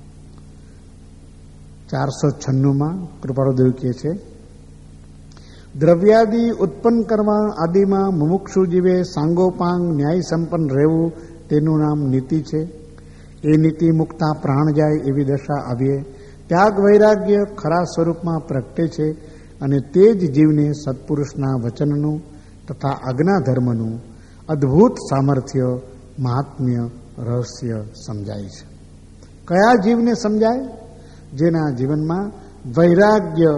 ચારસો છન્નુંમાં કૃપાળુદેવ કહે છે, દ્રવ્યાદિ ઉત્પન્ન કરવા આદિમાં મુમુક્ષુ જીવે સાંગોપાંગ ન્યાય સંપન્ન રહેવું તેનું નામ નીતિ છે. એ નીતિ મુક્તા પ્રાણ જાય એવી દશા આવીએ ત્યાગ વૈરાગ્ય ખરા સ્વરૂપમાં પ્રગટે છે અને તે જ જીવને સત્પુરુષના વચનનું તથા આજ્ઞા ધર્મનું અદ્ભુત સામર્થ્ય, મહાત્મ્ય, રહસ્ય સમજાય છે. કયા જીવને સમજાય? જેના જીવનમાં વૈરાગ્ય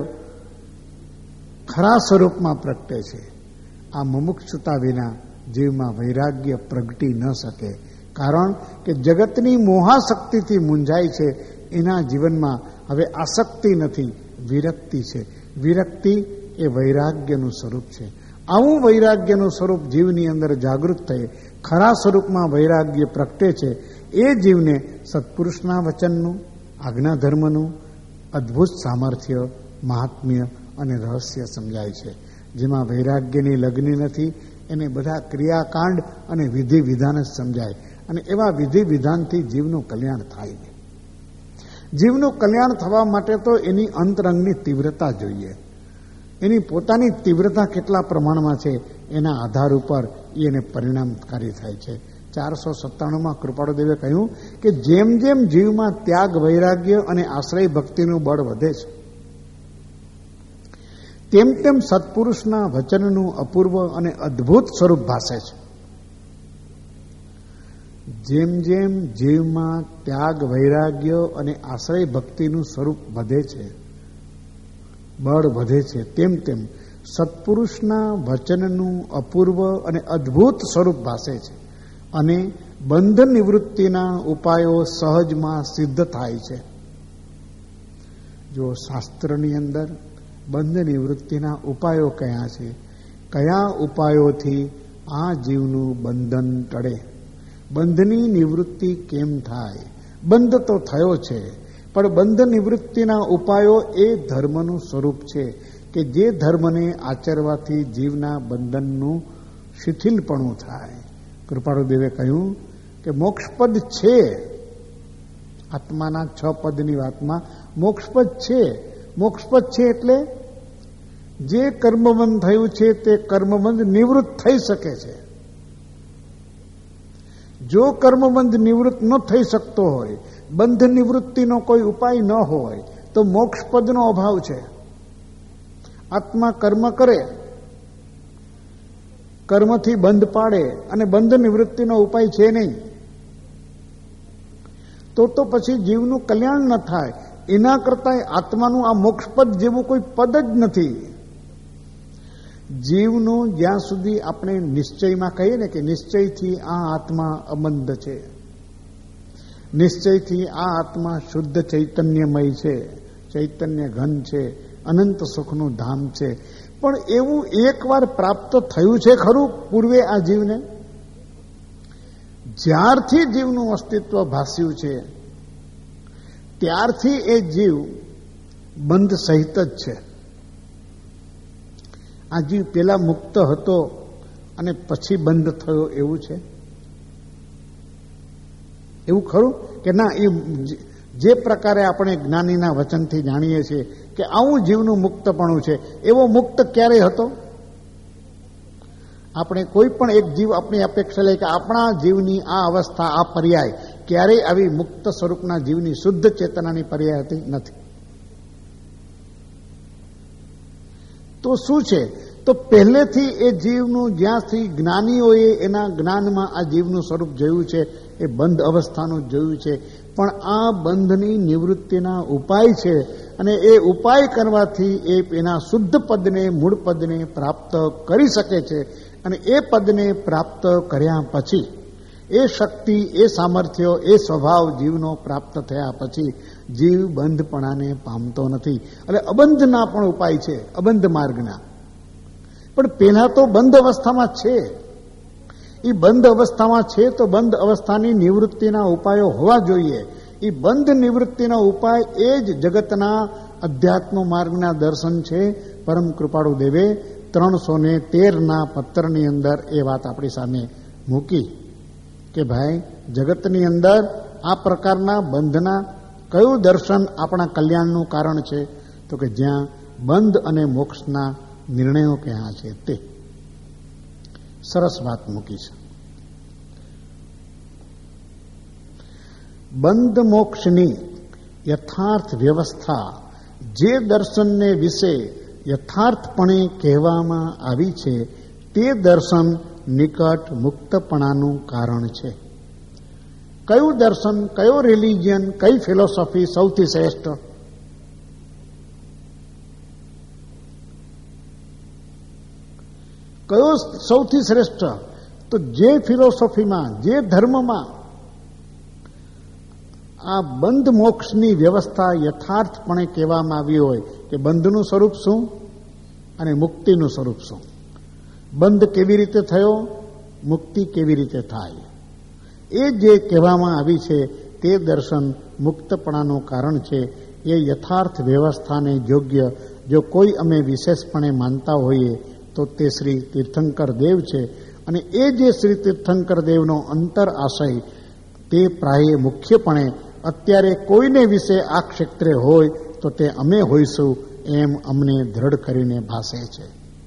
ખરા સ્વરૂપમાં પ્રગટે છે. આ મુમુક્ષુતા વિના જીવમાં વૈરાગ્ય પ્રગટી ન શકે. કારણ કે જગતની મોહાશક્તિથી મૂંઝાય છે. એના જીવનમાં હવે આસક્તિ નથી, વિરક્તિ છે. વિરક્તિ એ વૈરાગ્યનું સ્વરૂપ છે. આવું વૈરાગ્યનું સ્વરૂપ જીવની અંદર જાગૃત થઈ ખરા સ્વરૂપમાં વૈરાગ્ય પ્રગટે છે. એ જીવને સત્પુરુષના વચનનું, આજ્ઞાધર્મનું અદ્ભુત સામર્થ્ય, મહાત્મ્ય અને રહસ્ય સમજાય છે. જેમાં વૈરાગ્યની લગ્ન નથી, એને બધા ક્રિયાકાંડ અને વિધિ વિધાન જ સમજાય. અને એવા વિધિ વિધાનથી જીવનું કલ્યાણ થાય નહીં. જીવનું કલ્યાણ થવા માટે તો એની અંતરંગની તીવ્રતા જોઈએ. એની પોતાની તીવ્રતા કેટલા પ્રમાણમાં છે એના આધાર ઉપર એને પરિણામકારી થાય છે. ચારસો સત્તાણુંમાં કૃપાળુદેવે કહ્યું કે જેમ જેમ જીવમાં ત્યાગ, વૈરાગ્ય અને આશ્રય ભક્તિનું બળ વધે છે, તેમ તેમ સત્પુરુષના વચનનું અપૂર્વ અને અદ્ભુત સ્વરૂપ ભાસે છે. જેમ જેમ જીવમાં ત્યાગ, વૈરાગ્ય અને આશ્રય ભક્તિનું સ્વરૂપ વધે છે, બળ વધે છે, તેમ તેમ સત્પુરુષના વચનનું અપૂર્વ અને અદ્ભુત સ્વરૂપ ભાસે છે અને બંધ નિવૃત્તિના ઉપાયો સહજમાં સિદ્ધ થાય છે. જો શાસ્ત્રની અંદર બંધ નિવૃત્તિના ઉપાયો કયા છે, કયા ઉપાયોથી આ જીવનું બંધન ટળે, બંધની નિવૃત્તિ કેમ થાય. બંધ તો થયો છે, પણ બંધ નિવૃત્તિના ઉપાયો એ ધર્મનું સ્વરૂપ છે કે જે ધર્મને આચરવાથી જીવના બંધનનું શિથિલપણું થાય. કૃપાળુદેવે કહ્યું કે મોક્ષપદ છે. આત્માના છ પદની વાતમાં મોક્ષપદ છે. મોક્ષપદ છે એટલે જે કર્મબંધ થયું છે તે કર્મબંધ નિવૃત્ત થઈ શકે છે. જો કર્મબંધ નિવૃત્ત ન થઈ શકતો હોય, બંધ નિવૃત્તિનો કોઈ ઉપાય ન હોય, તો મોક્ષપદનો અભાવ છે. આત્મા કર્મ કરે, કર્મથી બંધ પાડે અને બંધ નિવૃત્તિનો ઉપાય છે નહીં, તો તો પછી જીવનું કલ્યાણ ન થાય. એના કરતા આત્માનું આ મોક્ષપદ જેવું કોઈ પદ જ નથી. જીવનું જ્યાં સુધી આપણે નિશ્ચયમાં કહીએ ને કે નિશ્ચયથી આ આત્મા અબંધ છે, નિશ્ચયથી આ આત્મા શુદ્ધ ચૈતન્યમય છે, ચૈતન્ય ઘન છે, અનંત સુખનું ધામ છે. પણ એવું એકવાર પ્રાપ્ત થયું છે ખરું પૂર્વે આ જીવને? જ્યારથી જીવનું અસ્તિત્વ ભાસ્યું છે ત્યારથી એ જીવ બંધ સહિત જ છે. આ જીવ પેલા મુક્ત હતો અને પછી બંધ થયો એવું છે? એવું ખરું કે ના? એ જે પ્રકારે આપણે જ્ઞાનીના વચનથી જાણીએ છીએ કે આવું જીવનું મુક્તપણું છે, એવો મુક્ત ક્યારે હતો? આપણે કોઈ પણ એક જીવ આપણી અપેક્ષા લઈએ કે આપણા જીવની આ અવસ્થા, આ પર્યાય ક્યારેય આવી મુક્ત સ્વરૂપના જીવની શુદ્ધ ચેતનાની પર્યાય હતી નથી. તો શું છે? તો પહેલેથી એ જીવનું જ્યાંથી જ્ઞાનીઓએ એના જ્ઞાનમાં આ જીવનું સ્વરૂપ જોયું છે એ બંધ અવસ્થાનું જોયું છે. પણ આ બંધની નિવૃત્તિના ઉપાય છે અને એ ઉપાય કરવાથી એ એના શુદ્ધ પદને, મૂળ પદને પ્રાપ્ત કરી શકે છે. અને એ પદને પ્રાપ્ત કર્યા પછી એ શક્તિ, એ સામર્થ્ય, એ સ્વભાવ જીવનો પ્રાપ્ત થયા પછી જીવ બંધપણાને પામતો નથી. એટલે અબંધના પણ ઉપાય છે, અબંધ માર્ગના. પણ પહેલા તો બંધ અવસ્થામાં છે. એ બંધ અવસ્થામાં છે તો બંધ અવસ્થાની નિવૃત્તિના ઉપાયો હોવા જોઈએ. એ બંધ નિવૃત્તિના ઉપાય એ જ જગતના અધ્યાત્મ માર્ગના દર્શન છે. પરમ કૃપાળુ દેવે ત્રણસો ને તેરના પત્રની અંદર એ વાત આપણી સામે મૂકી કે ભાઈ જગતની અંદર આ પ્રકારના બંધના કયું દર્શન આપણા કલ્યાણનું કારણ છે? તો કે જ્યાં બંધ અને મોક્ષના નિર્ણયો ક્યાં છે તે. સરસ વાત મૂકી છે. બંધ મોક્ષની યથાર્થ વ્યવસ્થા જે દર્શનને વિશે યથાર્થપણે કહેવામાં આવી છે તે દર્શન નિકટ મુક્તપણાનું કારણ છે. કયું દર્શન, કયો રિલિજિયન, કઈ ફિલોસોફી સૌથી શ્રેષ્ઠ? કયો સૌથી શ્રેષ્ઠ? તો જે ફિલોસોફીમાં, જે ધર્મમાં આ બંધ મોક્ષની વ્યવસ્થા યથાર્થપણે કહેવામાં આવી હોય કે બંધનું સ્વરૂપ શું અને મુક્તિનું સ્વરૂપ શું. બંધ કેવી રીતે થયો, મુક્તિ કેવી રીતે થાય, એ જે કહેવામાં આવી છે તે દર્શન મુક્તપણાનું કારણ છે. એ યથાર્થ વ્યવસ્થાને યોગ્ય જો કોઈ અમે વિશેષપણે માનતા હોઈએ તો તે શ્રી તીર્થંકર દેવ છે. અને એ જે શ્રી તીર્થંકર દેવનો અંતર આશય તે પ્રાય મુખ્યપણે અત્યારે કોઈને વિશે આ ક્ષેત્રે હોય તો તે અમે હોઈશું એમ અમને દ્રઢ કરીને ભાસે છે.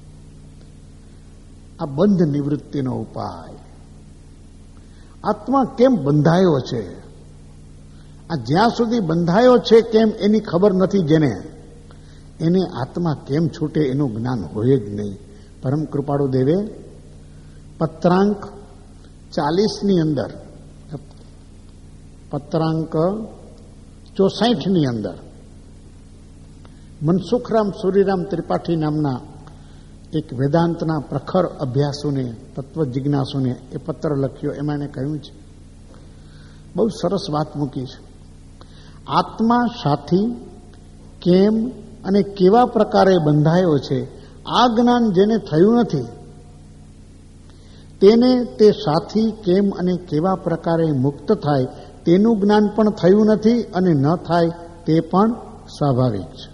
આ બંધ નિવૃત્તિનો ઉપાય. આત્મા કેમ બંધાયો છે, આ જ્યાં સુધી બંધાયો છે કેમ એની ખબર નથી જેને, એને આત્મા કેમ છૂટે એનું જ્ઞાન હોય જ નહીં. પરમ કૃપાળુ દેવે પત્રાંક ચાલીસની અંદર, પત્રાંક ચોસાઠની અંદર મનસુખરામ સુરીરામ ત્રિપાઠી નામના એક વેદાંતના પ્રખર અભ્યાસુને, તત્વ જિજ્ઞાસુને એ પત્ર લખ્યો. એમાં એને કહ્યું છે, બહુ સરસ વાત મૂકી છે. આત્મા સાથી કેમ અને કેવા પ્રકારે બંધાયો છે આ જ્ઞાન જેને થયું નથી તેને તે સાથી કેમ અને કેવા પ્રકારે મુક્ત થાય તેનું જ્ઞાન પણ થયું નથી અને ન થાય તે પણ સ્વાભાવિક છે.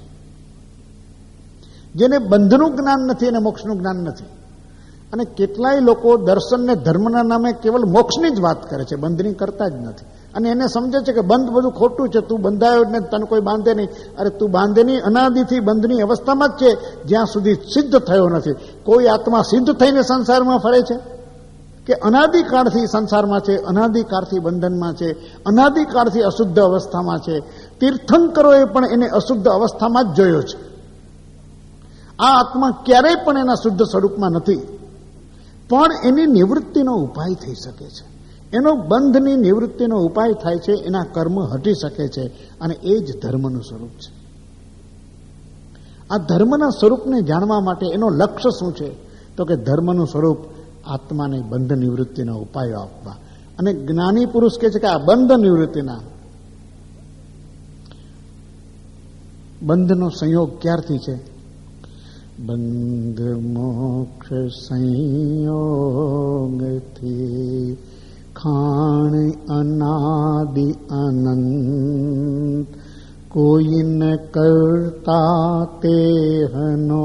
જેને બંધનું જ્ઞાન નથી અને મોક્ષનું જ્ઞાન નથી. અને કેટલાય લોકો દર્શનને ધર્મના નામે કેવલ મોક્ષની જ વાત કરે છે, બંધની કરતા જ નથી. અને એને સમજે છે કે બંધ બધું ખોટું છે, તું બંધાયો ને તને કોઈ બાંધે નહીં. અરે તું બાંધે નહીં, અનાદિથી બંધની અવસ્થામાં જ છે જ્યાં સુધી સિદ્ધ થયો નથી. કોઈ આત્મા સિદ્ધ થઈને સંસારમાં ફરે છે કે અનાદિકાળથી સંસારમાં છે, અનાદિકાળથી બંધનમાં છે, અનાદિકાળથી અશુદ્ધ અવસ્થામાં છે. તીર્થંકરોએ પણ એને અશુદ્ધ અવસ્થામાં જ જોયો છે. આ આત્મા ક્યારેય પણ એના શુદ્ધ સ્વરૂપમાં નથી. પણ એની નિવૃત્તિનો ઉપાય થઈ શકે છે, એનો બંધની નિવૃત્તિનો ઉપાય થાય છે, એના કર્મ હટી શકે છે. અને એ જ ધર્મનું સ્વરૂપ છે. આ ધર્મના સ્વરૂપને જાણવા માટે એનો લક્ષ્ય શું છે તો કે ધર્મનું સ્વરૂપ આત્માને બંધ નિવૃત્તિનો ઉપાયો આપવા. અને જ્ઞાની પુરુષ કહે છે કે આ બંધ નિવૃત્તિના બંધનો સંયોગ ક્યારથી છે? બંધ મોક્ષ સંયોગથી ખાણ અનાદિ અનંત કોઈ ન કરતા તેહનો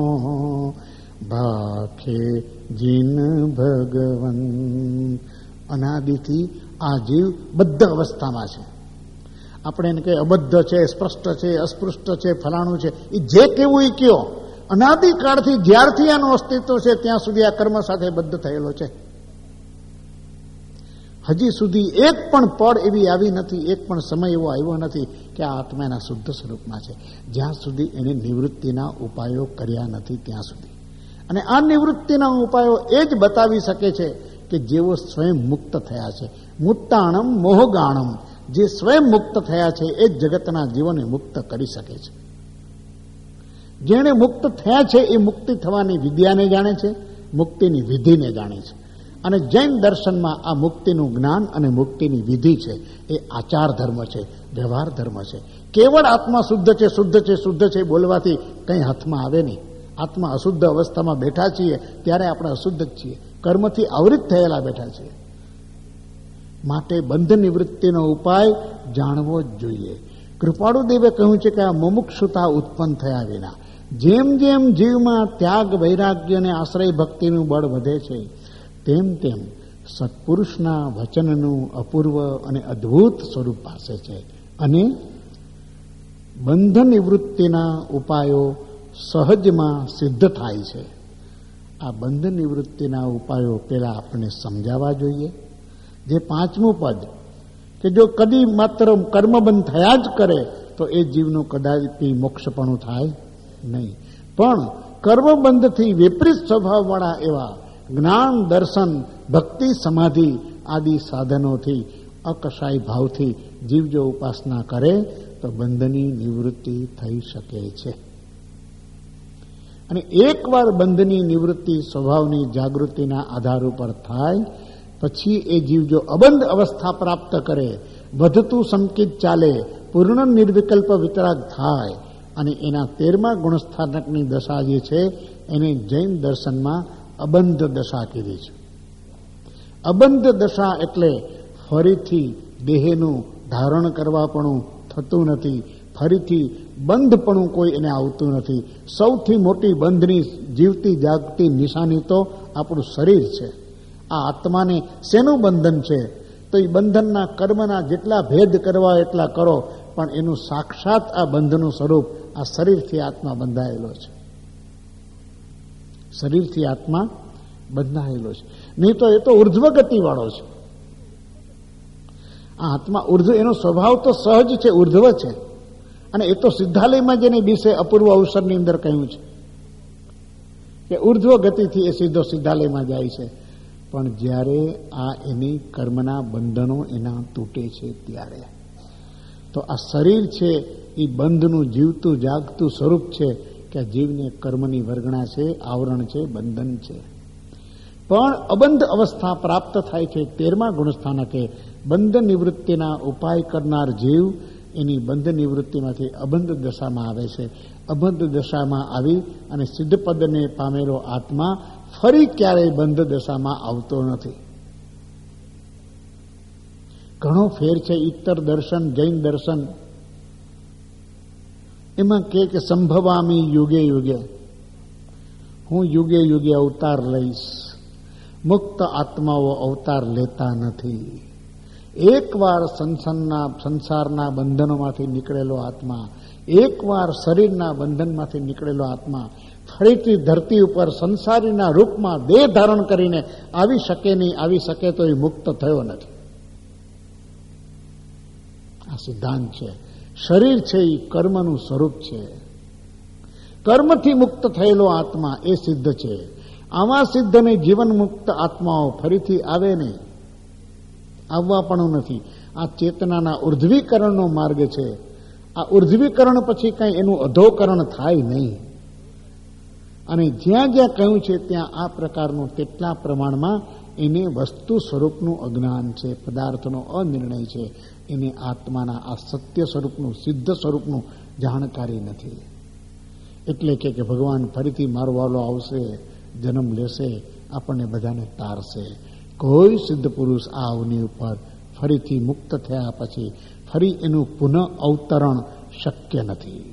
ભાખે જીન ભગવન. અનાદિથી આ જીવ બદ્ધ અવસ્થામાં છે. આપણે એને કહીએ અબદ્ધ છે, સ્પષ્ટ છે, અસ્પૃષ્ટ છે, ફલાણું છે, એ જે કેવું એ કયો, અનાદિકાળથી જ્યારથી આનું અસ્તિત્વ છે ત્યાં સુધી આ કર્મ સાથે બદ્ધ થયેલો છે. હજી સુધી એક પણ પળ એવી આવી નથી, એક પણ સમય એવો આવ્યો નથી કે આ આત્માના શુદ્ધ સ્વરૂપમાં છે, જ્યાં સુધી એને નિવૃત્તિના ઉપાયો કર્યા નથી ત્યાં સુધી. અને આ નિવૃત્તિના ઉપાયો એ જ બતાવી શકે છે કે જેઓ સ્વયં મુક્ત થયા છે. મુક્તાણમ મોહગાણમ, જે સ્વયં મુક્ત થયા છે એ જ જગતના જીવોને મુક્ત કરી શકે છે. જેણે મુક્ત થયા છે એ મુક્તિ થવાની વિદ્યાને જાણે છે, મુક્તિની વિધિને જાણે છે. અને જૈન દર્શનમાં આ મુક્તિનું જ્ઞાન અને મુક્તિની વિધિ છે એ આચાર ધર્મ છે, વ્યવહાર ધર્મ છે. કેવળ આત્મા શુદ્ધ છે, શુદ્ધ છે, શુદ્ધ છે બોલવાથી કંઈ હાથમાં આવે નહીં. આત્મા અશુદ્ધ અવસ્થામાં બેઠા છીએ ત્યારે આપણે અશુદ્ધ જ છીએ, કર્મથી આવૃત થયેલા બેઠા છીએ. માટે બંધ નિવૃત્તિનો ઉપાય જાણવો જ જોઈએ. કૃપાળુ દેવે કહ્યું છે કે આ મુમુક્ષુતા ઉત્પન્ન થયા વિના જેમ જેમ જીવમાં ત્યાગ, વૈરાગ્ય અને આશ્રય ભક્તિનું બળ વધે છે તેમ તેમ સત્પુરુષના વચનનું અપૂર્વ અને અદ્ભુત સ્વરૂપ પાસે છે. અને બંધ નિવૃત્તિના ઉપાયો સહજમાં સિદ્ધ થાય છે. આ બંધ નિવૃત્તિના ઉપાયો પહેલાં આપણે સમજાવવા જોઈએ. જે પાંચમું પદ કે જો કદી માત્ર કર્મબંધ થયા જ કરે તો એ જીવનું કદાપી મોક્ષપણું થાય નહીં. પણ કર્મબંધથી વિપરીત સ્વભાવવાળા એવા જ્ઞાન, દર્શન, ભક્તિ, સમાધિ આદિ સાધનોથી અકશાય ભાવથી જીવ જો ઉપાસના કરે તો બંધની નિવૃત્તિ થઈ શકે છે. અને એકવાર બંધની નિવૃત્તિ સ્વભાવની જાગૃતિના આધાર ઉપર થાય પછી એ જીવ જો અબંધ અવસ્થા પ્રાપ્ત કરે, વધતું સંકિત ચાલે, પૂર્ણ નિર્વિકલ્પ વિતરાગ થાય અને એના તેરમા ગુણસ્થાનકની દશા જે છે એને જૈન દર્શનમાં અબંધ દશા કીધી છે. અબંધ દશા એટલે ફરીથી દેહનું ધારણ કરવાપણું થતું નથી, ફરીથી બંધપણું કોઈ એને આવતું નથી. સૌથી મોટી બંધની જીવતી જાગતી નિશાની તો આપણું શરીર છે. આ આત્માને શેનું બંધન છે? તો એ બંધનના કર્મના જેટલા ભેદ કરવા એટલા કરો, પણ એનું સાક્ષાત આ બંધનું સ્વરૂપ આ શરીરથી આત્મા બંધાયેલો છે. શરીરથી આત્મા બંધાયેલો છે. નહીં તો એ તો ઉર્ધ્વ ગતિ વાળો છે. આ આત્મા ઉર્ધ્વ, એનો સ્વભાવ તો સહજ છે, ઉર્ધ્વ છે. અને એ તો સિદ્ધાલયમાં જેને વિશે અપૂર્વ અવસરની અંદર કહ્યું છે કે ઉર્ધ્વ ગતિથી એ સીધો સિદ્ધાલયમાં જાય છે. પણ જ્યારે આ એની કર્મના બંધનો એના તૂટે છે ત્યારે તો આ શરીર છે એ બંધનું જીવતું જાગતું સ્વરૂપ છે કે આ જીવને કર્મની વર્ગણા છે, આવરણ છે, બંધન છે. પણ અબંધ અવસ્થા પ્રાપ્ત થાય છે તેરમા ગુણસ્થાનકે. બંધ નિવૃત્તિના ઉપાય કરનાર જીવ એની બંધ નિવૃત્તિમાંથી અબંધ દશામાં આવે છે. અબંધ દશામાં આવી અને સિદ્ધપદને પામેલો આત્મા ફરી ક્યારેય બંધ દશામાં આવતો નથી. ઘણો ફેર છે ઇત્તર દર્શન જૈન દર્શન. એમાં કે કે સંભવામી યુગે યુગે, હું યુગે યુગે અવતાર લઈશ. મુક્ત આત્માઓ અવતાર લેતા નથી. એકવાર સંસારના સંસારના બંધનોમાંથી નીકળેલો આત્મા, એકવાર શરીરના બંધનમાંથી નીકળેલો આત્મા ફરીથી ધરતી ઉપર સંસારીના રૂપમાં દેહ ધારણ કરીને આવી શકે નહીં. આવી શકે તો એ મુક્ત થયો નથી. આ સિદ્ધાંત છે. શરીર છે એ કર્મનું સ્વરૂપ છે. કર્મથી મુક્ત થયેલો આત્મા એ સિદ્ધ છે. આવા સિદ્ધ ને જીવન મુક્ત આત્માઓ ફરીથી આવે નહીં, આવવા પણ નથી. આ ચેતનાના ઉર્ધ્વીકરણનો માર્ગ છે. આ ઉર્ધ્વીકરણ પછી કંઈ એનું અધોકરણ થાય નહીં. અને જ્યાં જ્યાં કહ્યું છે ત્યાં આ પ્રકારનું તેટલા પ્રમાણમાં એને વસ્તુ સ્વરૂપનું અજ્ઞાન છે, પદાર્થનો અનિર્ણય છે. એને આત્માના આ સત્ય સ્વરૂપનું, સિદ્ધ સ્વરૂપનું જાણકારી નથી. એટલે કે ભગવાન ફરીથી મારો વાલો આવશે, જન્મ લેશે, આપણને બધાને તારશે. કોઈ સિદ્ધ પુરુષ આ અવની ઉપર ફરીથી મુક્ત થયા પછી ફરી એનું પુનઃ અવતરણ શક્ય નથી.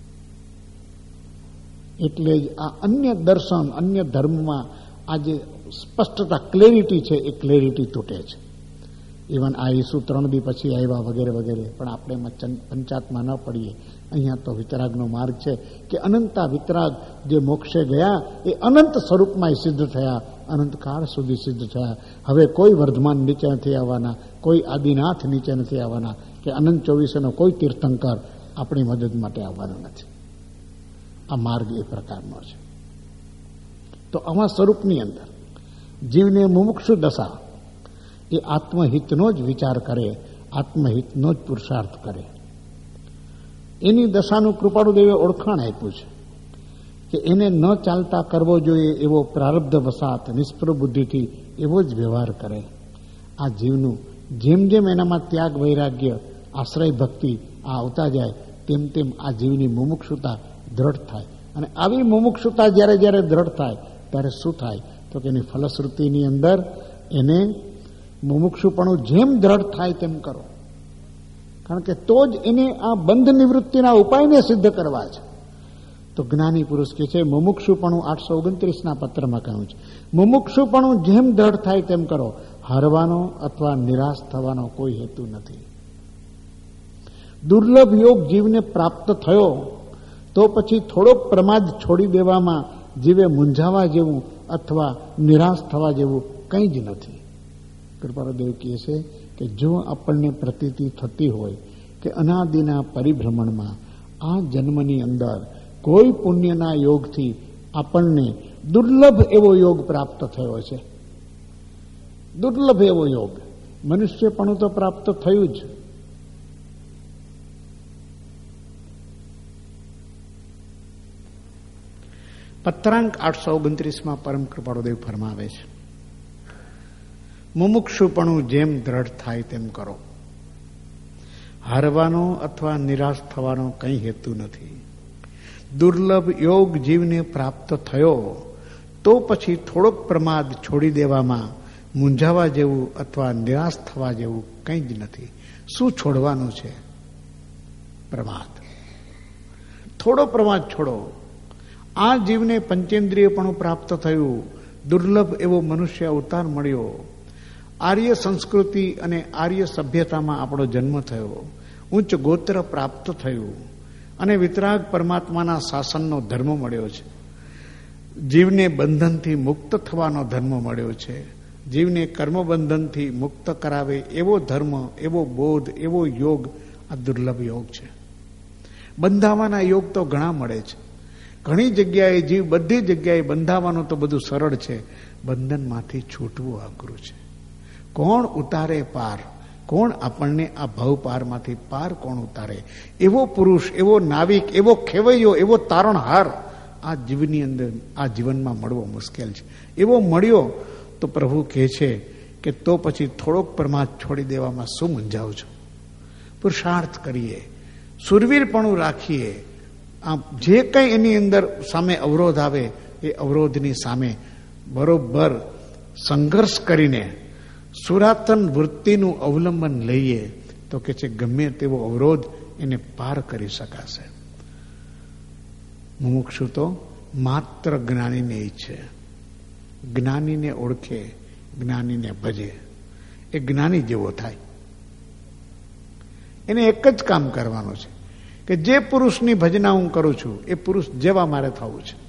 એટલે જ આ અન્ય દર્શન, અન્ય ધર્મમાં આ જે સ્પષ્ટતા, ક્લેરિટી છે, એ ક્લેરિટી તૂટે છે. ઇવન આ ઈસુ ત્રણ દી પછી આવ્યા વગેરે વગેરે, પણ આપણે પંચાતમાં ન પડીએ. અહીંયા તો વિતરાગનો માર્ગ છે કે અનંતા વિતરાગ જે મોક્ષે ગયા એ અનંત સ્વરૂપમાં સિદ્ધ થયા, અનંતકાળ સુધી સિદ્ધ થયા. હવે કોઈ વર્ધમાન નીચે નથી આવવાના, કોઈ આદિનાથ નીચે નથી આવવાના, કે અનંત ચોવીસનો કોઈ તીર્થંકર આપણી મદદ માટે આવવાનો નથી. આ માર્ગ એ પ્રકારનો છે. તો આવા સ્વરૂપની અંદર જીવને મુમુક્ષુ દશા એ આત્મહિતનો જ વિચાર કરે, આત્મહિતનો જ પુરુષાર્થ કરે. એની દશાનું કૃપાળુદેવે ઓળખાણ આપ્યું છે કે એને ન ચાલતા કરવો જોઈએ એવો પ્રારબ્ધ વસાત નિષ્પ્ર બુદ્ધિથી એવો જ વ્યવહાર કરે. આ જીવનું જેમ જેમ એનામાં ત્યાગ, વૈરાગ્ય, આશ્રય, ભક્તિ આ આવતા જાય તેમ તેમ આ જીવની મુમુક્ષુતા દ્રઢ થાય. અને આવી મુમુક્ષુતા જ્યારે જ્યારે દ્રઢ થાય ત્યારે શું થાય તો કે એની ફલશ્રુતિની અંદર એને મુમુક્ષુપણું જેમ દ્રઢ થાય તેમ કરો. કારણ કે તો જ એને આ બંધ નિવૃત્તિના ઉપાયને સિદ્ધ કરવા છે. તો જ્ઞાની પુરુષ કે છે મુમુક્ષુપણું આઠસો ઓગણત્રીસના પત્રમાં કહ્યું છે, મુમુક્ષુપણું જેમ દ્રઢ થાય તેમ કરો. હારવાનો અથવા નિરાશ થવાનો કોઈ હેતુ નથી. દુર્લભ યોગ જીવને પ્રાપ્ત થયો તો પછી થોડોક પ્રમાદ છોડી દેવામાં જીવે મૂંઝાવા જેવું અથવા નિરાશ થવા જેવું કંઈ જ નથી. કૃપાળુદેવ કહે છે કે જો આપણને પ્રતીતિ થતી હોય કે અનાદિના પરિભ્રમણમાં આ જન્મની અંદર કોઈ પુણ્યના યોગથી આપણને દુર્લભ એવો યોગ પ્રાપ્ત થયો છે, દુર્લભ એવો યોગ, મનુષ્યપણું તો પ્રાપ્ત થયું જ. પત્રાંક આઠસો ઓગણત્રીસમાં પરમ કૃપાળુદેવ ફરમાવે છે, મુમુક્ષુપણું જેમ દ્રઢ થાય તેમ કરો. હારવાનો અથવા નિરાશ થવાનો કંઈ હેતુ નથી. દુર્લભ યોગ જીવને પ્રાપ્ત થયો તો પછી થોડોક પ્રમાદ છોડી દેવામાં મૂંઝાવા જેવું અથવા નિરાશ થવા જેવું કંઈ જ નથી. શું છોડવાનું છે? પ્રમાદ. થોડો પ્રમાદ છોડો. આ જીવને પંચેન્દ્રિયપણું પ્રાપ્ત થયું, દુર્લભ એવો મનુષ્ય અવતાર મળ્યો, આર્ય સંસ્કૃતિ અને આર્ય સભ્યતામાં આપણો જન્મ થયો, ઉચ્ચ ગોત્ર પ્રાપ્ત થયું અને વિતરાગ પરમાત્માના શાસનનો ધર્મ મળ્યો છે. જીવને બંધનથી મુક્ત થવાનો ધર્મ મળ્યો છે. જીવને કર્મબંધનથી મુક્ત કરાવે એવો ધર્મ, એવો બોધ, એવો યોગ આ દુર્લભ યોગ છે. બંધાવાના યોગ તો ઘણા મળે છે. ઘણી જગ્યાએ જીવ બધી જગ્યાએ બંધાવાનું તો બધું સરળ છે, બંધનમાંથી છૂટવું અઘરું છે. કોણ ઉતારે પાર? કોણ આપણને આ ભવ પારમાંથી પાર કોણ ઉતારે? એવો પુરુષ, એવો નાવિક, એવો ખેવૈયો, એવો તારણહાર આ જીવની અંદર, આ જીવનમાં મળવો મુશ્કેલ છે. એવો મળ્યો તો પ્રભુ કહે છે કે તો પછી થોડોક પ્રમાદ છોડી દેવામાં શું મૂંઝાવ છો? પુરુષાર્થ કરીએ, સુરવીરપણું રાખીએ. આ જે કંઈ એની અંદર સામે અવરોધ આવે એ અવરોધની સામે બરોબર સંઘર્ષ કરીને સુરાતન વૃત્તિનું અવલંબન લઈએ તો કે છે ગમે તેવો અવરોધ એને પાર કરી શકાશે. મુમુક્ષુ તો માત્ર જ્ઞાનીને ઈચ્છે, જ્ઞાનીને ઓળખે, જ્ઞાનીને ભજે, એ જ્ઞાની જેવો થાય. એને એક જ કામ કરવાનું છે કે જે પુરુષની ભજના હું કરું છું એ પુરુષ જેવા મારે થવું છે.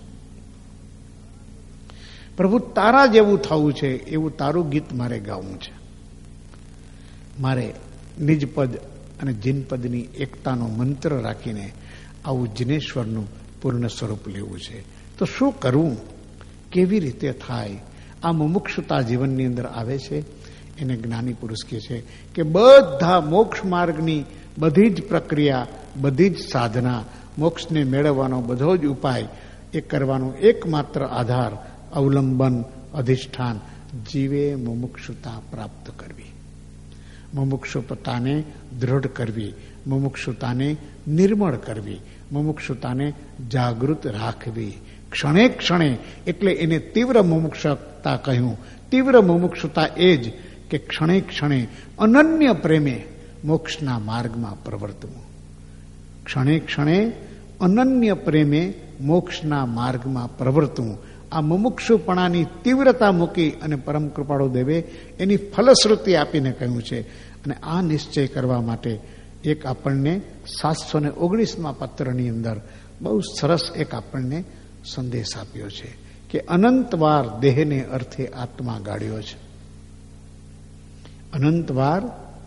પ્રભુ તારા જેવું થવું છે, એવું તારું ગીત મારે ગાવું છે. મારે નિજપદ અને જીનપદની એકતાનો મંત્ર રાખીને આવું જિનેશ્વરનું પૂર્ણ સ્વરૂપ લેવું છે. તો શું કરવું? કેવી રીતે થાય? આ મુમુક્ષુતા જીવનની અંદર આવે છે. એને જ્ઞાની પુરુષ કહે છે કે બધા મોક્ષ માર્ગની બધી જ પ્રક્રિયા, બધી જ સાધના, મોક્ષને મેળવવાનો બધો જ ઉપાય એ કરવાનો એકમાત્ર આધાર, અવલંબન, અધિષ્ઠાન જીવે મુમુક્ષુતા પ્રાપ્ત કરવી, મુમુક્ષુતાને દ્રઢ કરવી, મુમુક્ષુતાને નિર્મળ કરવી, મુમુક્ષુતાને જાગૃત રાખવી. ક્ષણે ક્ષણે, એટલે એને તીવ્ર મુમુક્ષતા કહ્યું. તીવ્ર મુમુક્ષુતા એ જ કે ક્ષણે ક્ષણે અનન્ય પ્રેમે મોક્ષના માર્ગમાં પ્રવર્તવું. ક્ષણે ક્ષણે અનન્ય પ્રેમે મોક્ષના માર્ગમાં પ્રવર્તવું. આ મુમુક્ષુપણાની તીવ્રતા મૂકી અને પરમ કૃપાળુ દેવે એની ફલશ્રુતિ આપીને કહ્યું છે. અને આ નિશ્ચય કરવા માટે એક આપણને સાતસો ને ઓગણીસમાં પત્રની અંદર બહુ સરસ એક આપણને સંદેશ આપ્યો છે કે અનંતવાર દેહને અર્થે આત્મા ગાળ્યો છે. અનંતવાર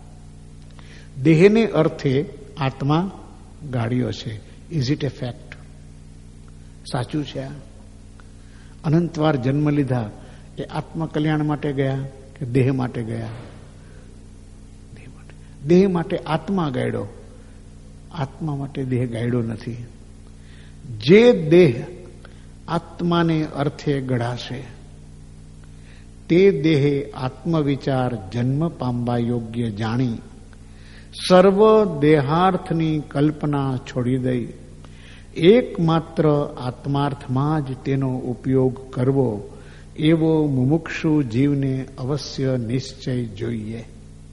દેહને અર્થે આત્મા ગાળ્યો છે. Is it a fact? સાચું છે આ? અનંતવાર જન્મ લીધા એ આત્મકલ્યાણ માટે ગયા કે દેહ માટે ગયા? દેહ માટે. દેહ માટે આત્મા ગાળ્યો, આત્મા માટે દેહ ગાળ્યો નથી. જે દેહ આત્માને અર્થે ગળાશે તે દેહે આત્મવિચાર જન્મ પામવા યોગ્ય જાણી સર્વ દેહાર્થની કલ્પના છોડી દઈ એકમાત્ર આત્માર્થમાં જ તેનો ઉપયોગ કરવો એવો મુમુક્ષુ જીવને અવશ્ય નિશ્ચય જોઈએ.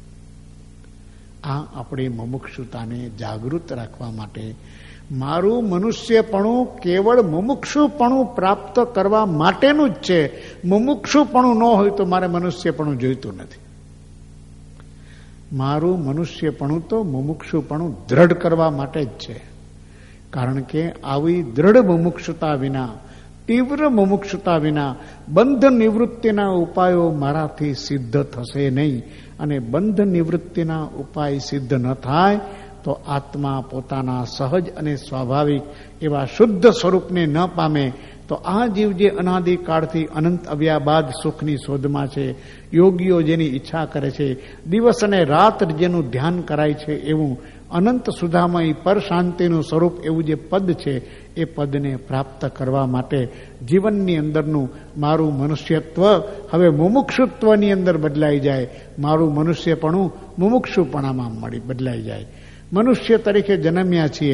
આ આપણી મુમુક્ષુતાને જાગૃત રાખવા માટે મારું મનુષ્યપણું કેવળ મુમુક્ષુપણું પ્રાપ્ત કરવા માટેનું જ છે. મુમુક્ષુપણું ન હોય તો મારે મનુષ્યપણું જોઈતું નથી. મારું મનુષ્યપણું તો મુમુક્ષુપણું દ્રઢ કરવા માટે જ છે. કારણ કે આવી દ્રઢ મુમુક્ષુતા વિના, તીવ્ર મુમુક્ષુતા વિના બંધ નિવૃત્તિના ઉપાયો મારાથી સિદ્ધ થશે નહીં. અને બંધ નિવૃત્તિના ઉપાય સિદ્ધ ન થાય તો આત્મા પોતાના સહજ અને સ્વાભાવિક એવા શુદ્ધ સ્વરૂપને ન પામે તો આ જીવ જે અનાદિકાળથી અનંત આવ્યા બાદ સુખની શોધમાં છે, યોગીઓ જેની ઈચ્છા કરે છે, દિવસ અને રાત જેનું ધ્યાન કરાય છે, એવું અનંત સુધામય પર શાંતિનું સ્વરૂપ એવું જે પદ છે એ પદને પ્રાપ્ત કરવા માટે જીવનની અંદરનું મારું મનુષ્યત્વ હવે મુમુક્ષુત્વની અંદર બદલાઈ જાય. મારું મનુષ્યપણું મુમુક્ષુપણામાં મળી બદલાઈ જાય. મનુષ્ય તરીકે જન્મ્યા છીએ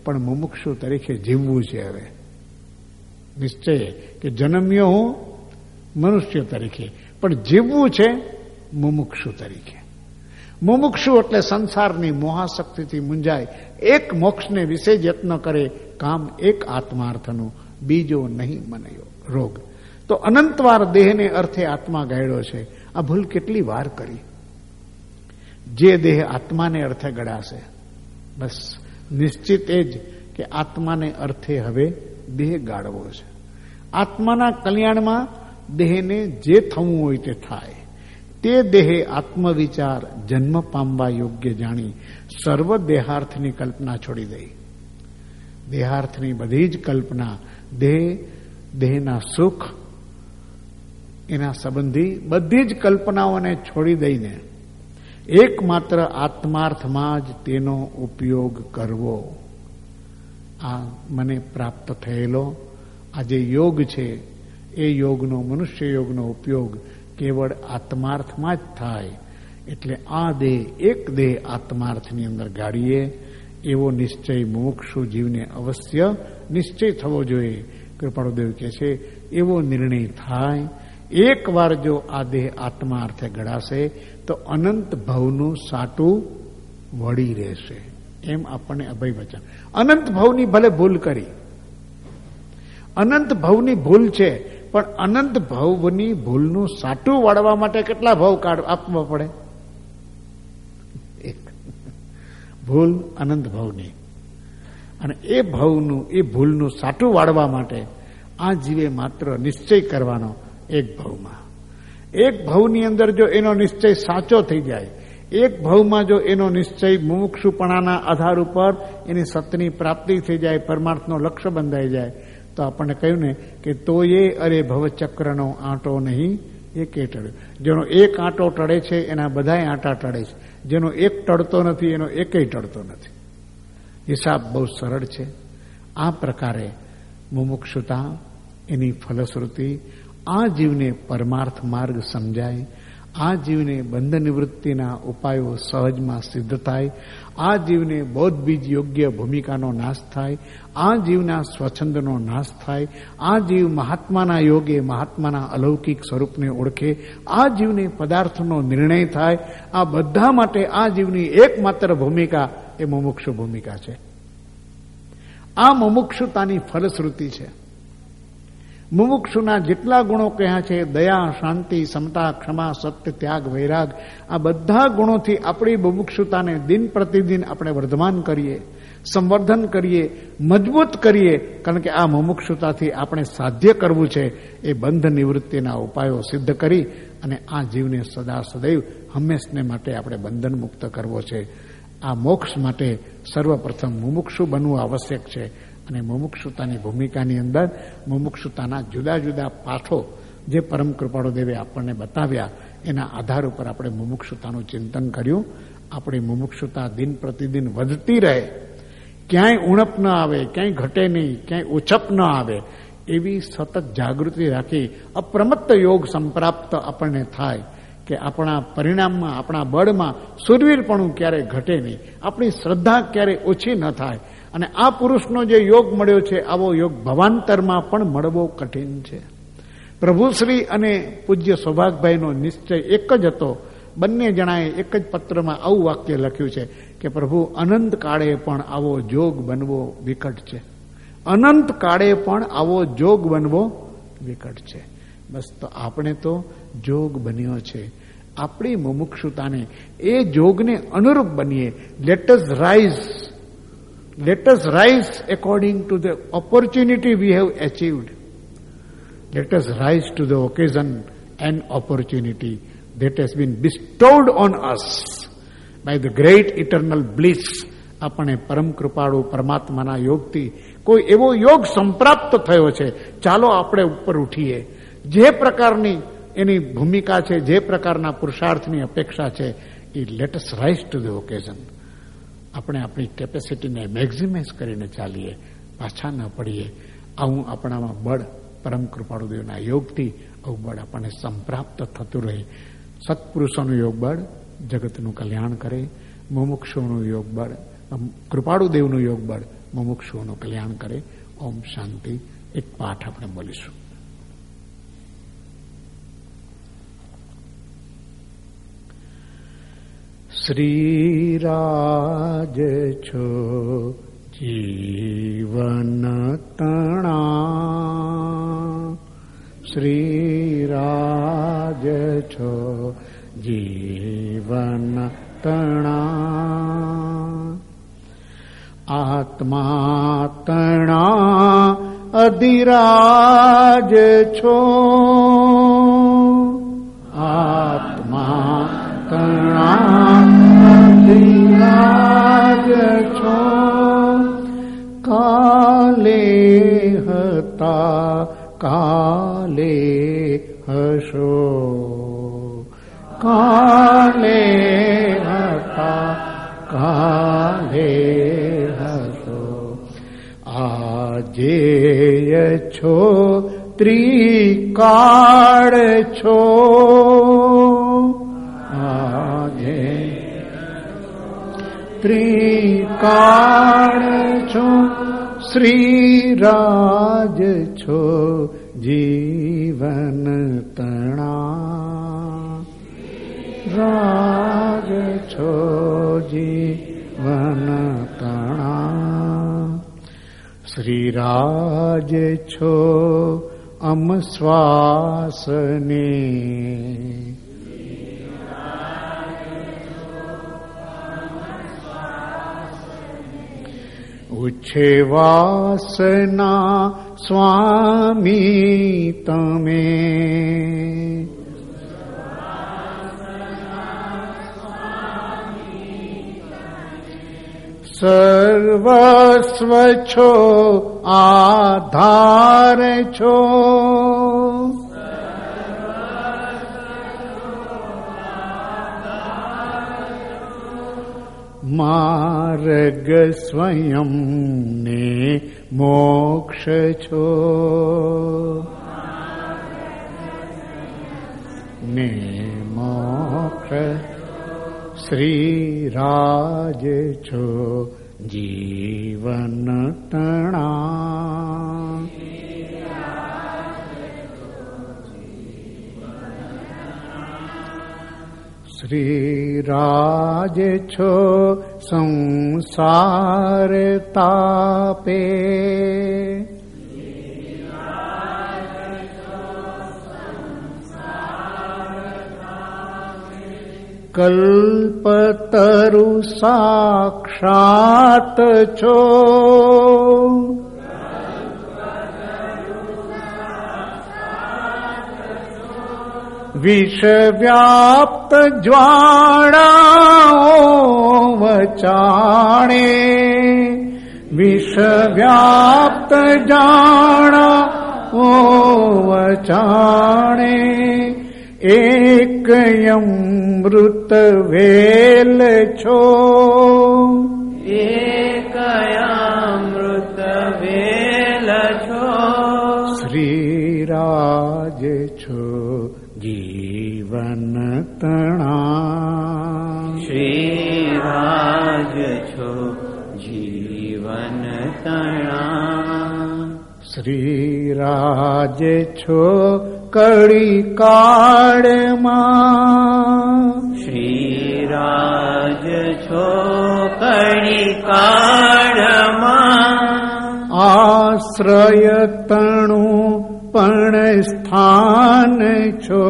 પણ મુમુક્ષુ તરીકે જીવવું છે. હવે નિશ્ચય કે જન્મ્યો હું મનુષ્ય તરીકે, પણ જીવવું છે મુમુક્ષુ તરીકે. મુમુક્ષુ એટલે સંસારની મોહાશક્તિથી મુંજાય, એક મોક્ષને વિશે યત્ન કરે, કામ એક આત્માર્થનું, બીજો નહીં મને રોગ. તો અનંતવાર દેહને અર્થે આત્મા ગાયડો છે. આ ભૂલ કેટલી વાર કરી. જે દેહ આત્માને અર્થે ગળાશે, બસ નિશ્ચિત એ જ કે આત્માને અર્થે હવે દેહ ગાળવો છે. આત્માના કલ્યાણમાં દેહને જે થવું હોય તે થાય. તે દેહે આત્મવિચાર જન્મ પામવા યોગ્ય જાણી સર્વ દેહાર્થની કલ્પના છોડી દઈ. દેહાર્થની બધી જ કલ્પના, દેહ, દેહના સુખ, એના સંબંધી બધી જ કલ્પનાઓને છોડી દઈને એકમાત્ર આત્માર્થમાં જ તેનો ઉપયોગ કરવો. આ મને પ્રાપ્ત થયેલો આ જે યોગ છે, એ યોગનો, મનુષ્ય યોગનો ઉપયોગ કેવળ આત્માર્થમાં જ થાય. એટલે આ દેહ, એક દેહ આત્માર્થની અંદર ગાડીએ એવો નિશ્ચય મુમુક્ષુ જીવને અવશ્ય નિશ્ચય થવો જોઈએ. કૃપાળુદેવ કહે છે એવો નિર્ણય થાય. એક વાર જો આ દેહ આત્મા અર્થે ગળાશે તો અનંત ભવનું સાટું વળી રહેશે. એમ આપણને અભય વચન. અનંત ભવની ભલે ભૂલ કરી, અનંત ભવની ભૂલ છે, પણ અનંત ભવની ભૂલનું સાટું વાળવા માટે કેટલા ભવ કાઢ આપવા પડે? એક ભૂલ અનંત ભવની, અને એ ભવનું, એ ભૂલનું સાટું વાળવા માટે આ જીવે માત્ર નિશ્ચય કરવાનો. એક ભવમાં, એક ભવની અંદર જો એનો નિશ્ચય સાચો થઈ જાય, એક ભવમાં જો એનો નિશ્ચય મુમુક્ષુપણાના આધાર ઉપર એની સતની પ્રાપ્તિ થઈ જાય, પરમાર્થનો લક્ષ્ય બંધાઈ જાય, તો આપણને કહ્યું ને કે તો એ અરે ભવચક્રનો આંટો નહીં એકે ટળ્યો. જેનો એક આંટો ટળે છે એના બધાય આંટા ટળે છે. જેનો એક ટળતો નથી એનો એકેય ટળતો નથી. હિસાબ બહુ સરળ છે. આ પ્રકારે મુમુક્ષુતા, એની ફલશ્રુતિ, આ જીવને પરમાર્થ માર્ગ સમજાય, આ જીવને બંધ નિવૃત્તિના ઉપાયો સહજમાં સિદ્ધ થાય, આ જીવને બોધ બીજ યોગ્ય ભૂમિકાનો નાશ થાય, આ જીવના સ્વચ્છંદનો નાશ થાય, આ જીવ મહાત્માના યોગે મહાત્માના અલૌકિક સ્વરૂપને ઓળખે, આ જીવને પદાર્થનો નિર્ણય થાય. આ બધા માટે આ જીવની એકમાત્ર ભૂમિકા એ મુમુક્ષુ ભૂમિકા છે. આ મુમુક્ષુતાની ફલશ્રુતિ છે. મુમુક્ષુના જેટલા ગુણો કહ્યા છે, દયા, શાંતિ, સમતા, ક્ષમા, સત્ય, ત્યાગ, વૈરાગ, આ બધા ગુણોથી આપણી મુમુક્ષુતાને દિન પ્રતિદિન આપણે વર્ધમાન કરીએ, સંવર્ધન કરીએ, મજબૂત કરીએ. કારણ કે આ મુમુક્ષુતાથી આપણે સાધ્ય કરવું છે એ બંધ નિવૃત્તિના ઉપાયો સિદ્ધ કરી અને આ જીવને સદા સદૈવ હંમેશને માટે આપણે બંધન મુક્ત કરવો છે. આ મોક્ષ માટે સર્વપ્રથમ મુમુક્ષુ બનવું આવશ્યક છે. અને મુમુક્ષુતાની ભૂમિકાની અંદર મુમુક્ષુતાના જુદા જુદા પાઠો જે પરમ કૃપાળુદેવે આપણને બતાવ્યા, એના આધાર ઉપર આપણે મુમુક્ષુતાનું ચિંતન કર્યું. આપણી મુમુક્ષુતા દિન પ્રતિદિન વધતી રહે, ક્યાંય ઉણપ ન આવે, ક્યાંય ઘટે નહીં, ક્યાંય ઓછપ ન આવે, એવી સતત જાગૃતિ રાખી અપ્રમત્ત યોગ સંપ્રાપ્ત આપણને થાય કે આપણા પરિણામમાં, આપણા બળમાં સુરવીરપણું ક્યારેય ઘટે નહીં, આપણી શ્રદ્ધા ક્યારેય ઓછી ન થાય. અને આ પુરુષનો જે યોગ મળ્યો છે, આવો યોગ ભવાંતરમાં પણ મળવો કઠિન છે. પ્રભુશ્રી અને પૂજ્ય સૌભાગભાઈનો નિશ્ચય એક જ હતો. બંને જણાએ એક જ પત્રમાં આવું વાક્ય લખ્યું છે કે પ્રભુ, અનંત કાળે પણ આવો જોગ બનવો વિકટ છે. અનંત કાળે પણ આવો જોગ બનવો વિકટ છે. બસ, તો આપણે તો જોગ બન્યો છે. આપણી મુમુક્ષુતાને એ જોગને અનુરૂપ બનીએ. Let us rise Let us rise according to the opportunity we have achieved. Let us rise to the occasion and opportunity that has been bestowed on us by the great eternal bliss. આપણે પરમ કૃપાળુ પરમાત્માના યોગથી કોઈ એવો યોગ સંપ્રાપ્ત થયો છે. ચાલો આપણે ઉપર ઉઠીએ. જે પ્રકારની એની ભૂમિકા છે, જે પ્રકારના પુરુષાર્થની અપેક્ષા છે, એ let us rise to the occasion. આપણે આપણી કેપેસિટીને મેક્ઝિમાઇઝ કરીને ચાલીએ, પાછા ન પડીએ. આવું આપણામાં બળ પરમ કૃપાળુદેવના યોગથી આવું બળ આપણને સંપ્રાપ્ત થતું રહે. સત્પુરુષોનું યોગ બળ જગતનું કલ્યાણ કરે, મુમુક્ષુનું યોગ બળ, કૃપાળુદેવનું યોગ બળ મુમુક્ષુઓનું કલ્યાણ કરે. ઓમ શાંતિ. એક પાઠ આપણે બોલીશું. શ્રીરાજ છો જીવન તણા, શ્રીરાજ છો જીવન તણા, આત્મા તણા અધિરાજ છો, આત્મા તણા અધિરાજ છો, કાલે હતા કાલે હશો, કાલે હતા કાલે હશો, આજે છો ત્રિકાળ છો, આજે ત્રિકાળ છો, શ્રીરાજ છો જીવન તણા, રાજ છો જીવન તણા, શ્રીરાજ છો અમ શ્વાસને, ઉચ્છવાસના સ્વામી તમે, સર્વસ્વ છો આધાર છો, માર્ગ સ્વયં ને મોક્ષ છો, ને મોક્ષ, શ્રીરાજ છો જીવન તણા, શ્રીરાજ છો સંસાર તાપે, કલ્પતરુ સાક્ષાત છો, વિષવ્યાપ્ત જ્વાળાઓ વચાણે, વિષવ્યાપ્ત જ્વાળાઓ વચાણે, એક અમૃત વેલ છો, એક અમૃત વેલ છો, શ્રીરાજ છો જીવન તણા, શ્રીરાજ છો જીવન તણા, શ્રીરાજ છો કળી કાળમાં, શ્રીરાજ છો કળી કાળમાં, આશ્રય તણું પણ સ્થાન છો,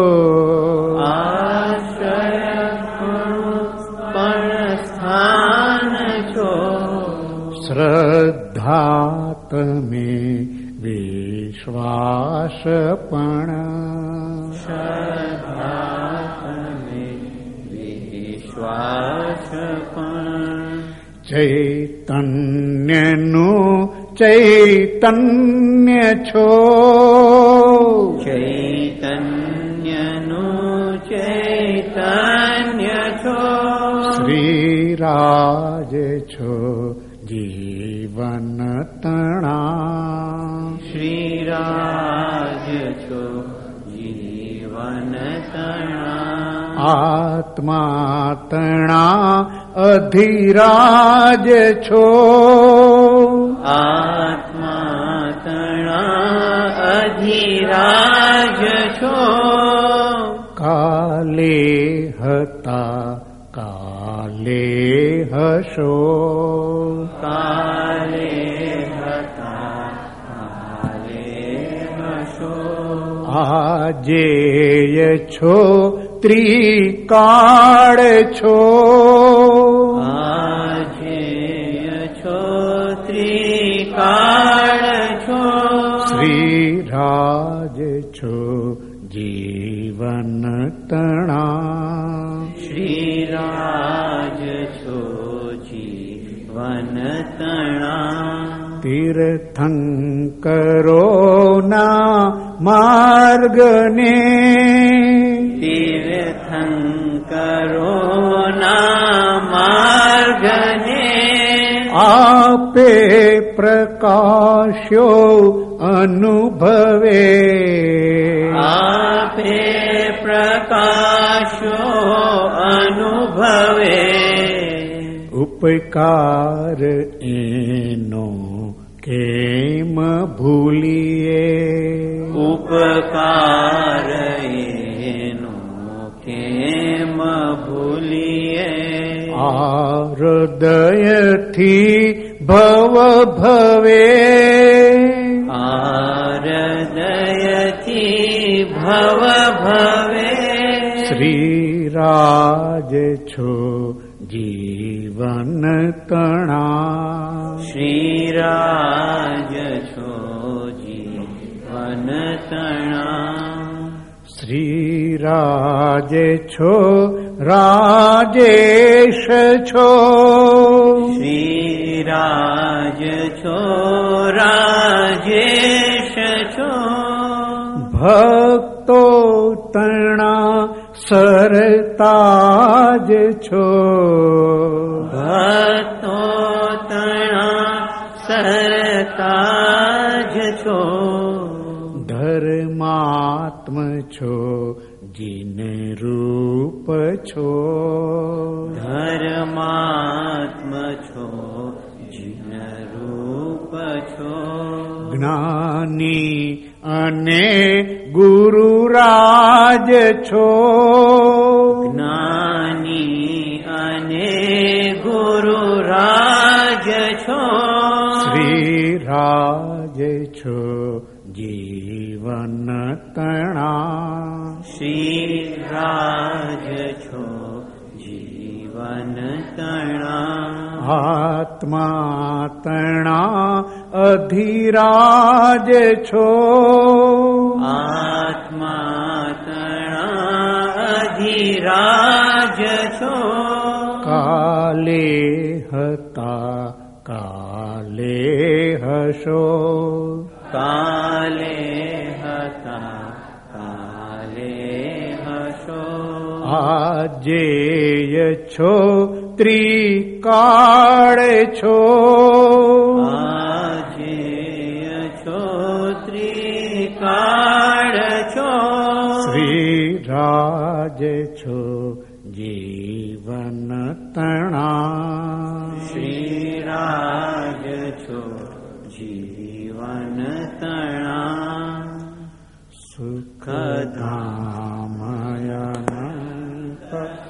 આશ્રય પણ સ્થાન છો, શ્રદ્ધા તમે વિશ્વાસ પણ, શ્રદ્ધા તમે વિશ્વાસ પણ, ચૈતન્યનું ચૈતન્ય છો, ચૈતન્યનું ચૈતન્ય છો, શ્રીરાજ છો જીવન તણા, શ્રીરાજ છો જીવન તણા, આત્મા તણા અધિરાજ છો, આત્મા તણા અધિરાજ છો. કાલે હતા કાલે હશો. કાલે હતા કાલે હશો. આજે છો ત્રિકાળ છો. આજે છો ત્રિકાળ છો. શ્રી રાજ છો જીવન તણા. શ્રી રાજ છો જીવન તણા. તીર્થંકરો ના માર્ગને. તીર્થંકરો ના માર્ગને. આપે પ્રકાશ્યો અનુભવે. આપે પ્રકાશો અનુભવે. ઉપકાર એનો કેમ ભૂલીએ. ઉપકાર એનો કેમ ભૂલીએ. આ હૃદયથી ભવ ભવે. આ હૃદયથી ભવ ભવે. શ્રી રાજ છો જીવન તણા. શ્રી રાજ છો જીવન તણા. શ્રી રાજ છો રાજેશ છો. શ્રી રાજ છો રાજેશ છો. ભક્તો તણા સરતાજ છો. ભક્તો તણા સરતાજ છો. ધર્માત્મ છો જીન રૂપ છો. ધર્માત્મ છો જીન રૂપ છો. જ્ઞાની અને ગુરુ રાજ છો. જ્ઞાની અને ગુરુ રાજ છો. શ્રી રાજ છો જીવન તણા. શ્રી રાજ છો જીવન તણા. આત્મા તણા અધિરાજ છો. આત્મા તણા અધિરાજ છો. કાલે હતા કાલે હશો. કાલે હતા કાલે હશો. આજે છો ત્રિકાળ છો. આજે છો ત્રિકાળ છો. શ્રી રાજ છો જીવન તણા. શ્રી રાજ છો જીવન તણા. સુખધામયનંત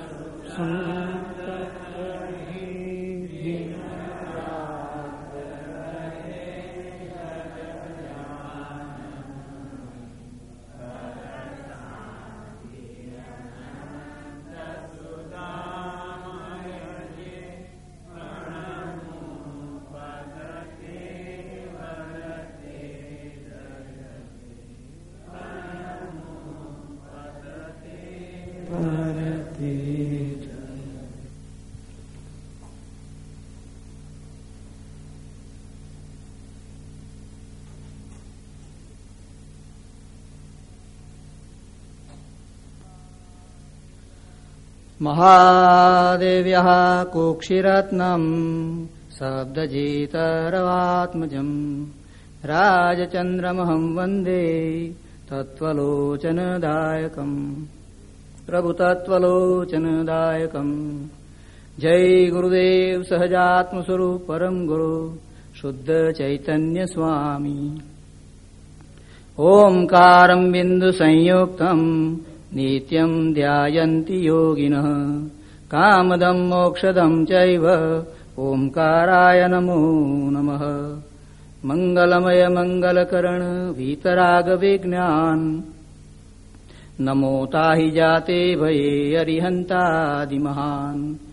महादेव्यः कुक्षिरत्नम् शब्दजितरवात्मजम् राजचन्द्रमहं वन्दे तत्त्वलोचनदायकम् प्रभुतत्त्वलोचनदायकम् जय गुरुदेव सहजात्मस्वरूप परम गुरु शुद्ध चैतन्य स्वामी। ओंकारं बिंदु संयुक्तं नित्यं ध्यायन्ति योगिनः कामदं मोक्षदं चैव ओंकाराय नमो नमः। मंगलमय मंगलकरण वीतराग विज्ञान नमो ताहि जाते भये अरिहंतादि महान।